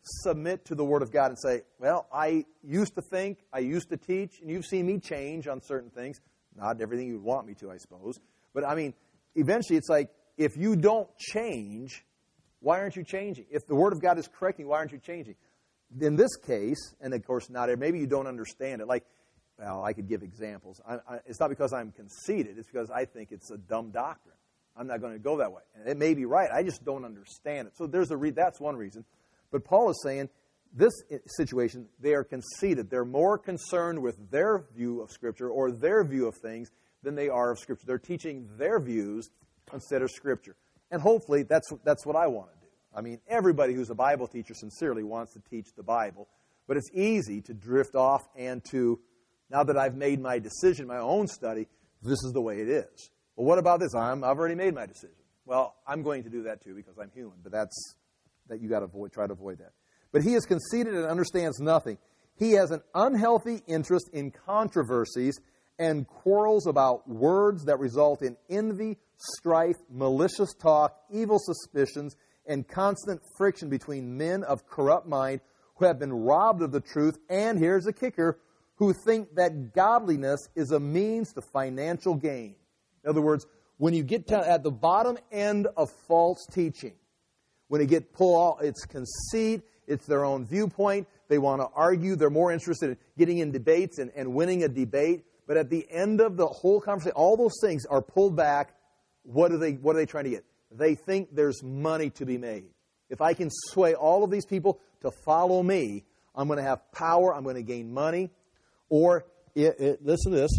submit to the Word of God and say, well, I used to think, I used to teach, and you've seen me change on certain things. Not everything you'd want me to, I suppose. But, I mean, eventually it's like, if you don't change, why aren't you changing? If the Word of God is correcting, why aren't you changing? In this case, and of course not, maybe you don't understand it. Like, well, I could give examples. I, I, it's not because I'm conceited. It's because I think it's a dumb doctrine. I'm not going to go that way. And it may be right. I just don't understand it. So there's a re- that's one reason. But Paul is saying, this situation, they are conceited. They're more concerned with their view of Scripture or their view of things than they are of Scripture. They're teaching their views instead of Scripture. And hopefully that's that's what I want to do. I mean, everybody who's a Bible teacher sincerely wants to teach the Bible. But it's easy to drift off and to, now that I've made my decision, my own study, this is the way it is. Well, what about this? I'm, I've already made my decision. Well, I'm going to do that too because I'm human. But that's that you got to avoid. Try to avoid that. But he is conceited and understands nothing. He has an unhealthy interest in controversies and quarrels about words that result in envy, strife, malicious talk, evil suspicions, and constant friction between men of corrupt mind who have been robbed of the truth, and here's the kicker, who think that godliness is a means to financial gain. In other words, when you get to, at the bottom end of false teaching, when you get pulled, it's conceit, it's their own viewpoint, they want to argue, they're more interested in getting in debates and, and winning a debate, but at the end of the whole conversation, all those things are pulled back. What are they, what are they trying to get? They think there's money to be made. If I can sway all of these people to follow me, I'm going to have power, I'm going to gain money. Or, it, it, listen to this,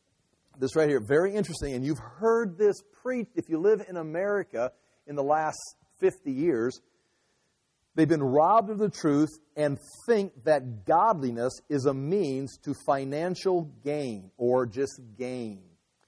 this right here, very interesting, and you've heard this preached. If you live in America in the last fifty years, they've been robbed of the truth and think that godliness is a means to financial gain or just gain.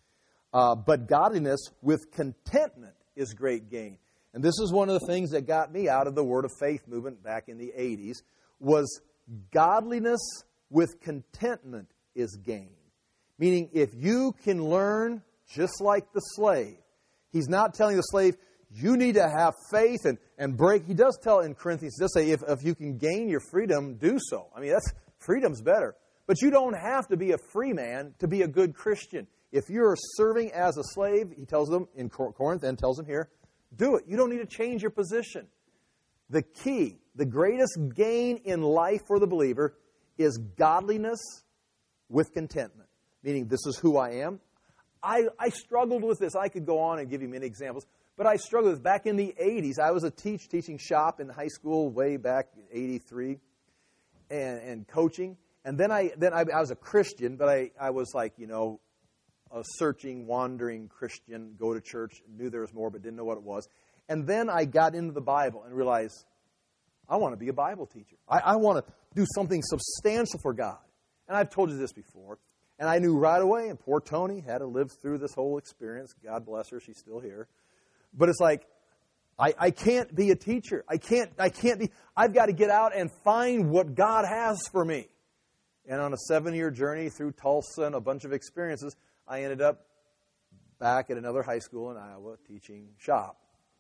Uh, but godliness with contentment is great gain. And this is one of the things that got me out of the Word of Faith movement back in the eighties, was godliness with contentment is gain. Meaning, if you can learn just like the slave, he's not telling the slave, you need to have faith and, and break. He does tell in Corinthians, he does say, if, if you can gain your freedom, do so. I mean, that's freedom's better. But you don't have to be a free man to be a good Christian. If you're serving as a slave, he tells them in Corinth and tells them here, do it. You don't need to change your position. The key, the greatest gain in life for the believer is godliness with contentment. Meaning, this is who I am. I, I struggled with this. I could go on and give you many examples. But I struggled with back in the eighties. I was a teach teaching shop in high school way back in eighty-three and, and coaching. And then I then I, I was a Christian, but I, I was like, you know, a searching, wandering Christian, go to church, knew there was more, but didn't know what it was. And then I got into the Bible and realized, I want to be a Bible teacher. I, I want to do something substantial for God. And I've told you this before. And I knew right away, and poor Tony had to live through this whole experience. God bless her, she's still here. But it's like, I, I can't be a teacher. I can't, I can't be, I've got to get out and find what God has for me. And on a seven-year journey through Tulsa and a bunch of experiences, I ended up back at another high school in Iowa teaching shop.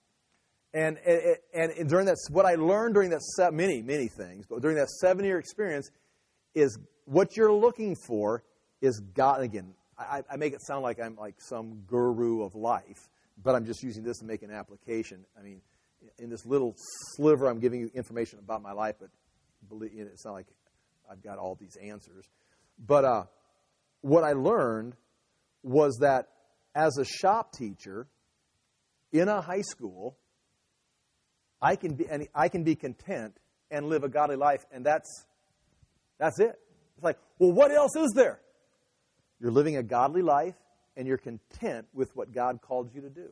And, and, and during that, what I learned during that, se- many, many things, but during that seven-year experience is what you're looking for is God. Again, I, I make it sound like I'm like some guru of life, but I'm just using this to make an application. I mean, in this little sliver, I'm giving you information about my life, but believe you know, it's not like I've got all these answers. But uh, what I learned was that as a shop teacher in a high school, I can be and I can be content and live a godly life, and that's that's it. It's like, well, what else is there? You're living a godly life, and you're content with what God called you to do.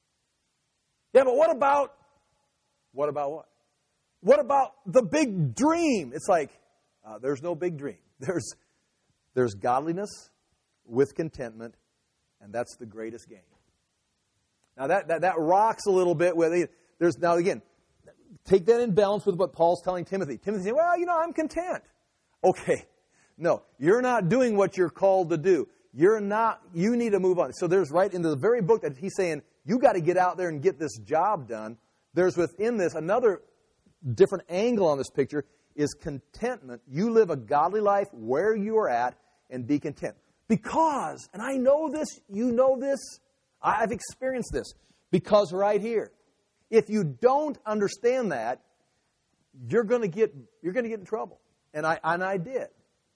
Yeah, but what about, what about what? What about the big dream? It's like, uh, there's no big dream. There's, there's godliness with contentment, and that's the greatest gain. Now, that, that, that rocks a little bit. With there's Now, again, take that in balance with what Paul's telling Timothy. Timothy's saying, well, you know, I'm content. Okay. No, you're not doing what you're called to do. You're not, you need to move on. So there's right in the very book that he's saying, you got to get out there and get this job done. There's within this another different angle on this picture is contentment. You live a godly life where you are at and be content. Because, and I know this, you know this, I've experienced this, because right here, if you don't understand that, you're going to get you're going to get in trouble. And I and I did.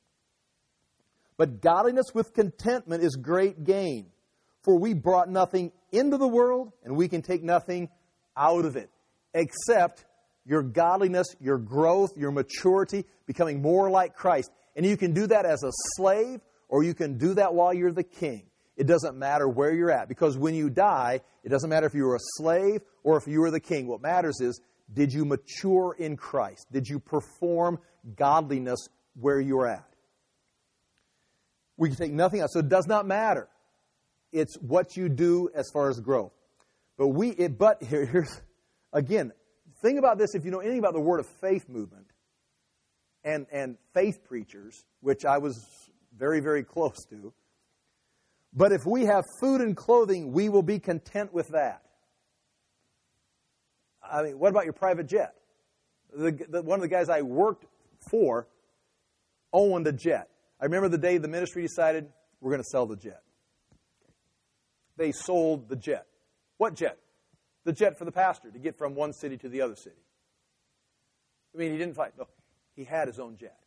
But godliness with contentment is great gain. For we brought nothing into the world, and we can take nothing out of it, except your godliness, your growth, your maturity, becoming more like Christ. And you can do that as a slave, or you can do that while you're the king. It doesn't matter where you're at. Because when you die, it doesn't matter if you were a slave or if you were the king. What matters is, did you mature in Christ? Did you perform godliness where you're at? We can take nothing else. So it does not matter. It's what you do as far as growth. But we, it, but here, here's, again, think about this. If you know anything about the Word of Faith movement and, and faith preachers, which I was very, very close to, but if we have food and clothing, we will be content with that. I mean, what about your private jet? The, the, one of the guys I worked for owned a jet. I remember the day the ministry decided we're going to sell the jet. They sold the jet. What jet? The jet for the pastor to get from one city to the other city. I mean, he didn't fight. No, he had his own jet.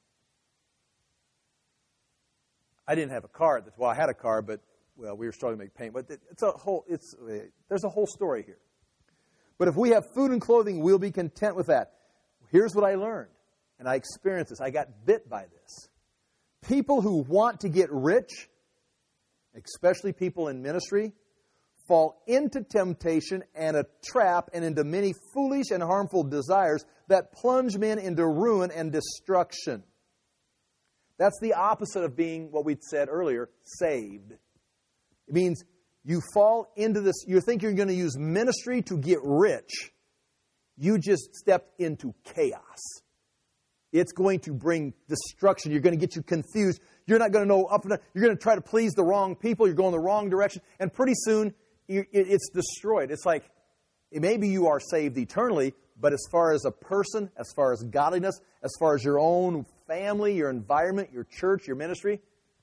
I didn't have a car. That's why I had a car, but well, we were struggling to make payment. But it's a whole. It's there's a whole story here. But if we have food and clothing, we'll be content with that. Here's what I learned, and I experienced this. I got bit by this. People who want to get rich, especially people in ministry, fall into temptation and a trap and into many foolish and harmful desires that plunge men into ruin and destruction. That's the opposite of being, what we said earlier, saved. It means you fall into this, you think you're going to use ministry to get rich. You just stepped into chaos. It's going to bring destruction. You're going to get you confused. You're not going to know up and down. You're going to try to please the wrong people. You're going the wrong direction. And pretty soon, it's destroyed. It's like, maybe you are saved eternally, but as far as a person, as far as godliness, as far as your own family, your environment, your church, your ministry,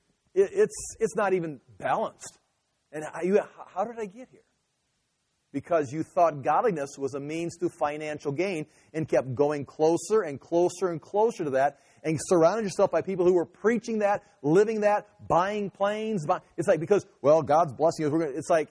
it's it's not even balanced. And how, you, how did I get here? Because you thought godliness was a means to financial gain and kept going closer and closer and closer to that and surrounded yourself by people who were preaching that, living that, buying planes. Buy, it's like, because, well, God's blessing us. We're gonna, it's like,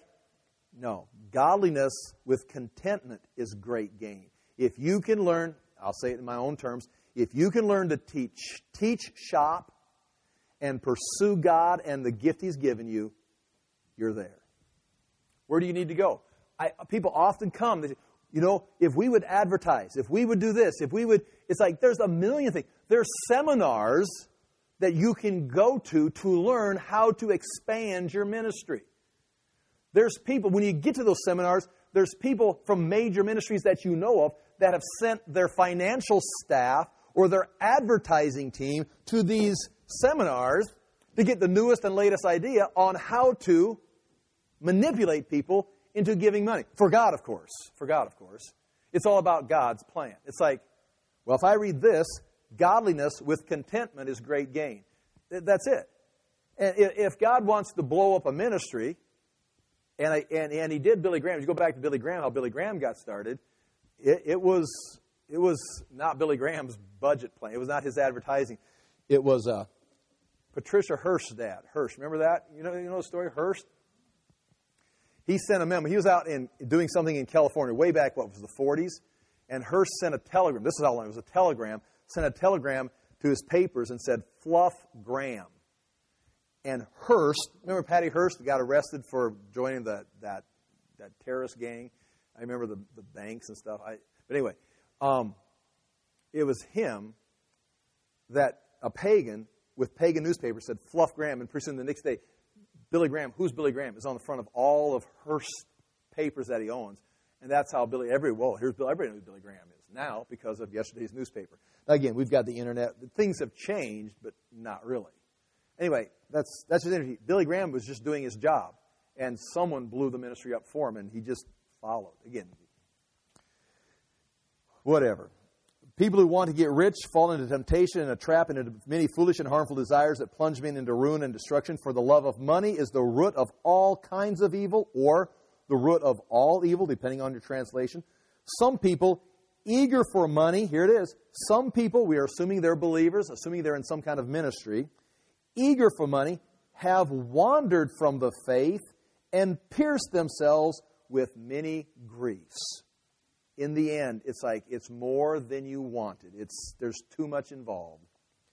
no. Godliness with contentment is great gain. If you can learn, I'll say it in my own terms, if you can learn to teach, teach, shop, and pursue God and the gift He's given you, you're there. Where do you need to go? I, people often come, they say, you know, if we would advertise, if we would do this, if we would, it's like there's a million things. There's seminars that you can go to to learn how to expand your ministry. There's people, when you get to those seminars, there's people from major ministries that you know of that have sent their financial staff or their advertising team to these seminars to get the newest and latest idea on how to manipulate people into giving money. For God, of course. For God, of course. It's all about God's plan. It's like, well, if I read this, godliness with contentment is great gain. That's it. And if God wants to blow up a ministry, and, I, and, and He did Billy Graham, if you go back to Billy Graham, how Billy Graham got started, it, it was it was not Billy Graham's budget plan. It was not his advertising. It was uh, Patricia Hearst's dad. Hearst, remember that? You know, you know the story, Hearst? He sent a memo. He was out in doing something in California way back, what was the forties? And Hearst sent a telegram. This is how long it was. A telegram. Sent a telegram to his papers and said, Fluff Graham. And Hearst, remember Patty Hearst got arrested for joining the, that that terrorist gang? I remember the, the banks and stuff. I, but anyway, um, it was him that a pagan with pagan newspapers said, Fluff Graham. And pretty soon the next day, Billy Graham, who's Billy Graham, is on the front of all of Hearst's papers that he owns. And that's how Billy, every, well, here's Billy, everybody knows who Billy Graham is now because of yesterday's newspaper. Again, we've got the internet. Things have changed, but not really. Anyway, that's that's his interview. Billy Graham was just doing his job, and someone blew the ministry up for him, and he just followed. Again, whatever. People who want to get rich fall into temptation and a trap and into many foolish and harmful desires that plunge men into ruin and destruction. For the love of money is the root of all kinds of evil, or the root of all evil, depending on your translation. Some people, eager for money, here it is. Some people, we are assuming they're believers, assuming they're in some kind of ministry, eager for money, have wandered from the faith and pierced themselves with many griefs. In the end, it's like it's more than you wanted. It's there's too much involved.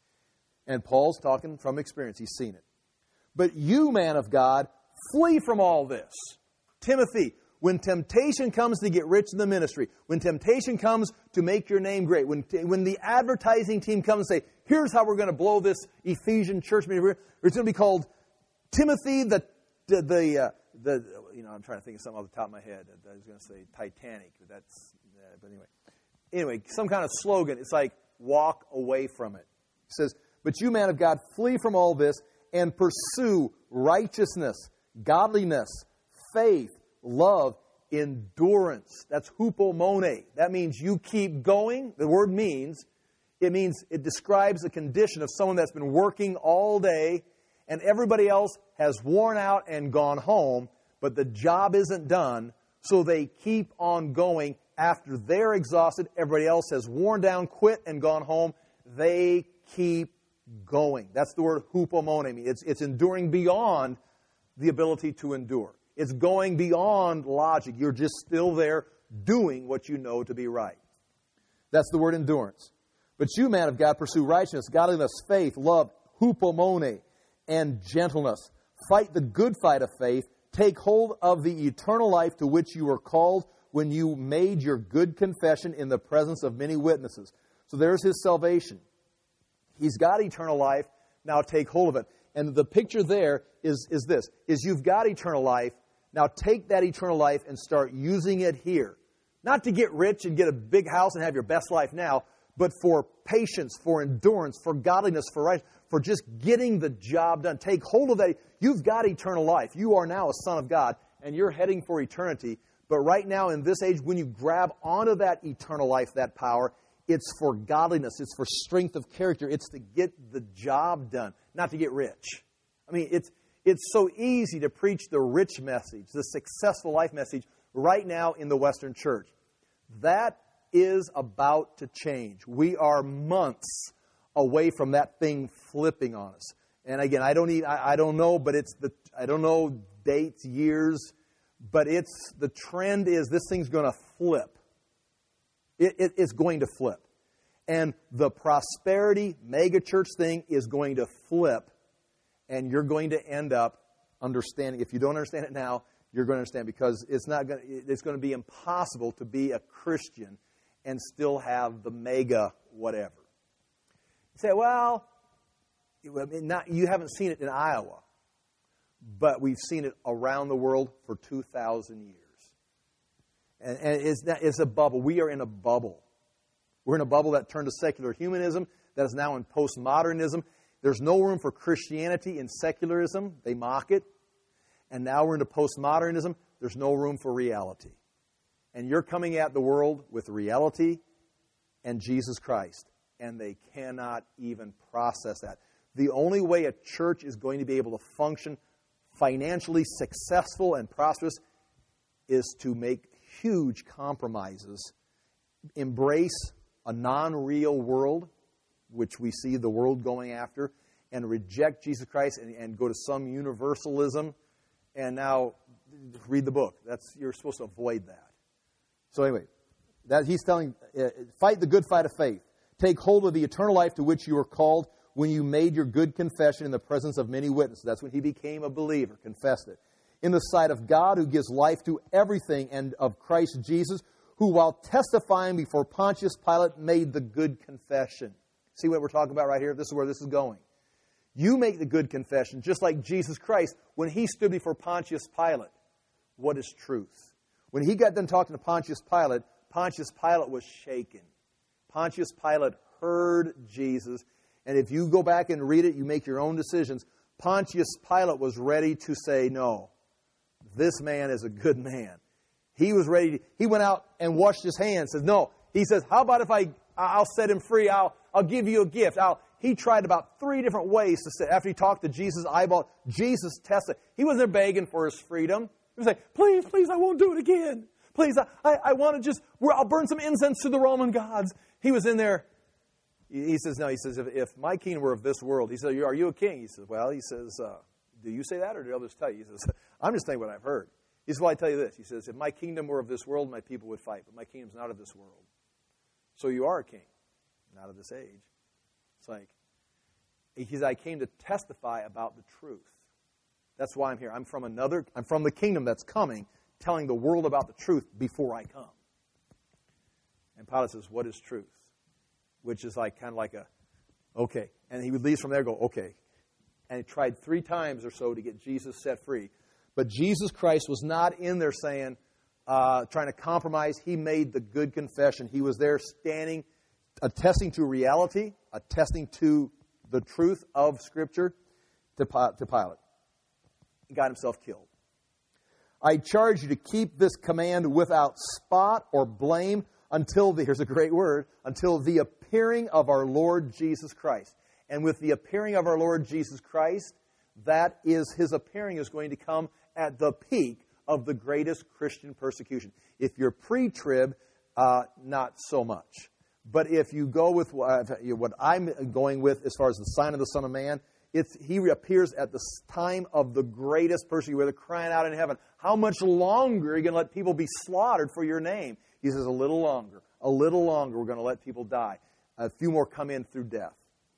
And Paul's talking from experience. He's seen it. But you, man of God, flee from all this. Timothy, when temptation comes to get rich in the ministry, when temptation comes to make your name great, when, when the advertising team comes and say, here's how we're going to blow this Ephesian church meeting, it's going to be called Timothy the, the, the, uh, the you know, I'm trying to think of something off the top of my head. I was going to say Titanic, but that's, uh, but anyway. Anyway, some kind of slogan. It's like, walk away from it. It says, but you, man of God, flee from all this and pursue righteousness, godliness, faith, love, endurance. That's hupomone. That means you keep going. The word means, it means, it describes a condition of someone that's been working all day and everybody else has worn out and gone home, but the job isn't done, so they keep on going. After they're exhausted, everybody else has worn down, quit, and gone home. They keep going. That's the word hupomone. It's, it's enduring beyond the ability to endure. It's going beyond logic. You're just still there doing what you know to be right. That's the word endurance. But you, man of God, pursue righteousness, godliness, faith, love, hupomone, and gentleness. Fight the good fight of faith. Take hold of the eternal life to which you were called when you made your good confession in the presence of many witnesses. So there's his salvation. He's got eternal life. Now take hold of it. And the picture there is, is this, is you've got eternal life. Now take that eternal life and start using it here. Not to get rich and get a big house and have your best life now, but for patience, for endurance, for godliness, for right, for just getting the job done. Take hold of that. You've got eternal life. You are now a son of God, and you're heading for eternity. But right now in this age, when you grab onto that eternal life, that power, it's for godliness. It's for strength of character. It's to get the job done, not to get rich. I mean, it's it's so easy to preach the rich message, the successful life message right now in the Western church. That is about to change. We are months away from that thing flipping on us. And again, I don't need, I, I don't know, but it's the I don't know dates, years, but it's the trend is this thing's going to flip. It, it, it's going to flip. And the prosperity megachurch thing is going to flip, and you're going to end up understanding. If you don't understand it now, you're going to understand, because it's not going to, it's going to be impossible to be a Christian and still have the mega whatever. You say, well, not, you haven't seen it in Iowa, but we've seen it around the world for two thousand years. And, and it's, not, it's a bubble. We are in a bubble. We're in a bubble that turned to secular humanism, that is now in postmodernism. There's no room for Christianity in secularism. They mock it. And now we're into postmodernism. There's no room for reality. And you're coming at the world with reality and Jesus Christ. And they cannot even process that. The only way a church is going to be able to function financially successful and prosperous is to make huge compromises, embrace a non-real world, which we see the world going after, and reject Jesus Christ and, and go to some universalism. And now, read the book. That's you're supposed to avoid that. So anyway, that he's telling, uh, fight the good fight of faith. Take hold of the eternal life to which you were called when you made your good confession in the presence of many witnesses. That's when he became a believer, confessed it. In the sight of God, who gives life to everything, and of Christ Jesus, who while testifying before Pontius Pilate made the good confession. See what we're talking about right here? This is where this is going. You make the good confession, just like Jesus Christ, when he stood before Pontius Pilate. What is truth? When he got done talking to Pontius Pilate, Pontius Pilate was shaken. Pontius Pilate heard Jesus. And if you go back and read it, you make your own decisions. Pontius Pilate was ready to say, no, this man is a good man. He was ready. To, he went out and washed his hands. Says, no. He says, how about if I, I'll set him free. I'll, I'll give you a gift. I'll, he tried about three different ways to say, after he talked to Jesus' eyeball, Jesus tested. He wasn't there begging for his freedom. He was like, please, please, I won't do it again. Please, I, I, I want to just, I'll burn some incense to the Roman gods. He was in there. He says, no, he says, if, if my kingdom were of this world, he said, are you a king? He says, well, he says, uh, do you say that or do others tell you? He says, I'm just saying what I've heard. He says, well, I tell you this. He says, if my kingdom were of this world, my people would fight, but my kingdom's not of this world. So you are a king, not of this age. It's like, he says, I came to testify about the truth. That's why I'm here. I'm from another, I'm from the kingdom that's coming, telling the world about the truth before I come. And Pilate says, what is truth? Which is like kind of like a, okay. And he would leave from there and go, okay. And he tried three times or so to get Jesus set free. But Jesus Christ was not in there saying, uh, trying to compromise. He made the good confession. He was there standing, attesting to reality, attesting to the truth of Scripture to, to Pilate. He got himself killed. I charge you to keep this command without spot or blame until the, here's a great word, until the appearing of our Lord Jesus Christ. And with the appearing of our Lord Jesus Christ, that is, his appearing is going to come at the peak of the greatest Christian persecution. If you're pre-trib, uh, not so much. But if you go with uh, what I'm going with as far as the sign of the Son of Man, it's, he appears at the time of the greatest persecution, where they're crying out in heaven, how much longer are you going to let people be slaughtered for your name? He says, a little longer, a little longer, we're going to let people die. A few more come in through death.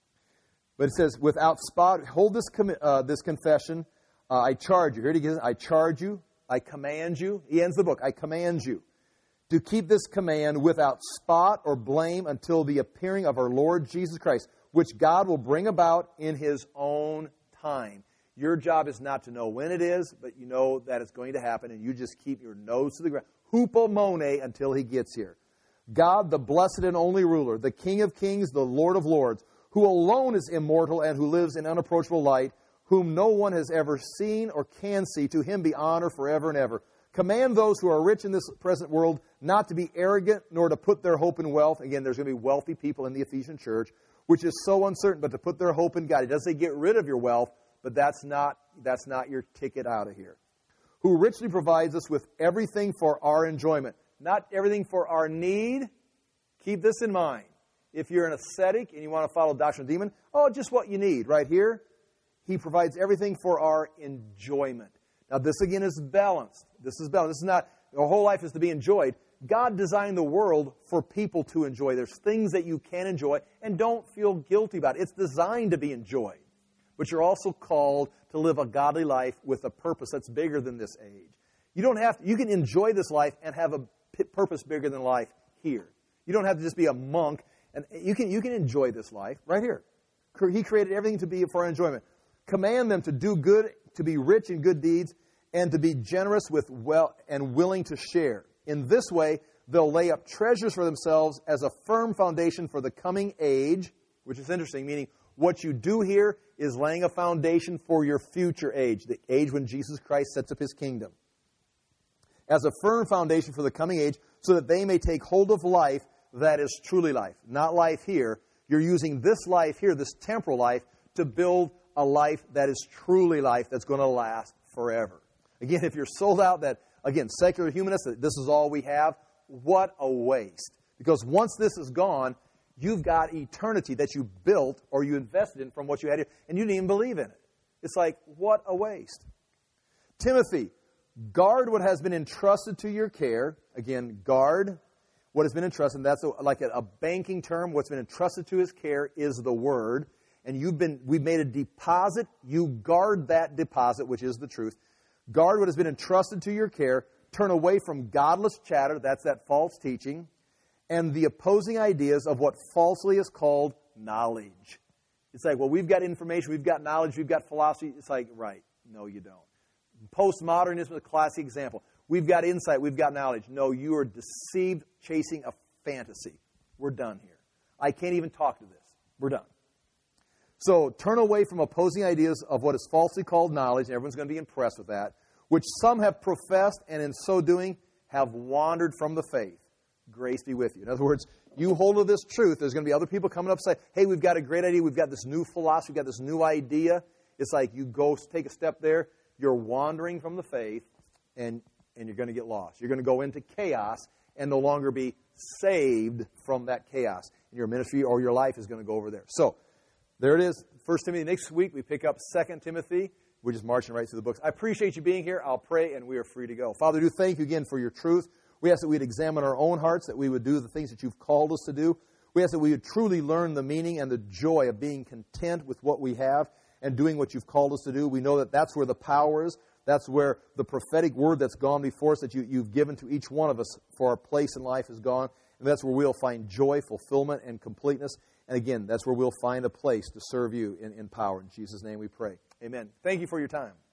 But it says, without spot, hold this com- uh, this confession, uh, I charge you. Here it is, I charge you, I command you. He ends the book, I command you to keep this command without spot or blame until the appearing of our Lord Jesus Christ, which God will bring about in His own time. Your job is not to know when it is, but you know that it's going to happen, and you just keep your nose to the ground. Hupomone until He gets here. God, the blessed and only ruler, the King of kings, the Lord of lords, who alone is immortal and who lives in unapproachable light, whom no one has ever seen or can see, to Him be honor forever and ever. Command those who are rich in this present world not to be arrogant, nor to put their hope in wealth. Again, there's going to be wealthy people in the Ephesian church, which is so uncertain, but to put their hope in God. He doesn't say get rid of your wealth, but that's not, that's not your ticket out of here. Who richly provides us with everything for our enjoyment. Not everything for our need. Keep this in mind. If you're an ascetic and you want to follow doctrine of the demon, oh, just what you need right here. He provides everything for our enjoyment. Now, this again is balanced. This is balanced. This is not, our whole life is to be enjoyed. God designed the world for people to enjoy. There's things that you can enjoy, and don't feel guilty about it. It's designed to be enjoyed. But you're also called to live a godly life with a purpose that's bigger than this age. You don't have to, you can enjoy this life and have a p- purpose bigger than life here. You don't have to just be a monk, and you can you can enjoy this life right here. He created everything to be for our enjoyment. Command them to do good, to be rich in good deeds, and to be generous with well and willing to share. In this way, they'll lay up treasures for themselves as a firm foundation for the coming age, which is interesting, meaning what you do here is laying a foundation for your future age, the age when Jesus Christ sets up His kingdom. As a firm foundation for the coming age, so that they may take hold of life that is truly life. Not life here. You're using this life here, this temporal life, to build a life that is truly life that's going to last forever. Again, if you're sold out that, again, secular humanists, that this is all we have, what a waste. Because once this is gone, you've got eternity that you built or you invested in from what you had here, and you didn't even believe in it. It's like, what a waste. Timothy, guard what has been entrusted to your care. Again, guard what has been entrusted. That's a, like a, a banking term. What's been entrusted to his care is the word. And you've been, we've made a deposit. You guard that deposit, which is the truth. Guard what has been entrusted to your care. Turn away from godless chatter. That's that false teaching. And the opposing ideas of what falsely is called knowledge. It's like, well, we've got information, we've got knowledge, we've got philosophy. It's like, right, no, you don't. Postmodernism is a classic example. We've got insight, we've got knowledge. No, you are deceived chasing a fantasy. We're done here. I can't even talk to this. We're done. So turn away from opposing ideas of what is falsely called knowledge, and everyone's going to be impressed with that, which some have professed, and in so doing have wandered from the faith. grace be with you. In other words, you hold of this truth. There's going to be other people coming up and say, hey, we've got a great idea. We've got this new philosophy. We've got this new idea. It's like you go take a step there. You're wandering from the faith, and, and you're going to get lost. You're going to go into chaos and no longer be saved from that chaos. And your ministry or your life is going to go over there. So there it is. First Timothy. Next week we pick up Second Timothy. We're just marching right through the books. I appreciate you being here. I'll pray, and we are free to go. Father, I do thank you again for your truth. We ask that we'd examine our own hearts, that we would do the things that you've called us to do. We ask that we would truly learn the meaning and the joy of being content with what we have and doing what you've called us to do. We know that that's where the power is. That's where the prophetic word that's gone before us, that you, you've given to each one of us for our place in life is gone. And that's where we'll find joy, fulfillment, and completeness. And again, that's where we'll find a place to serve you in, in power. In Jesus' name we pray. Amen. Thank you for your time.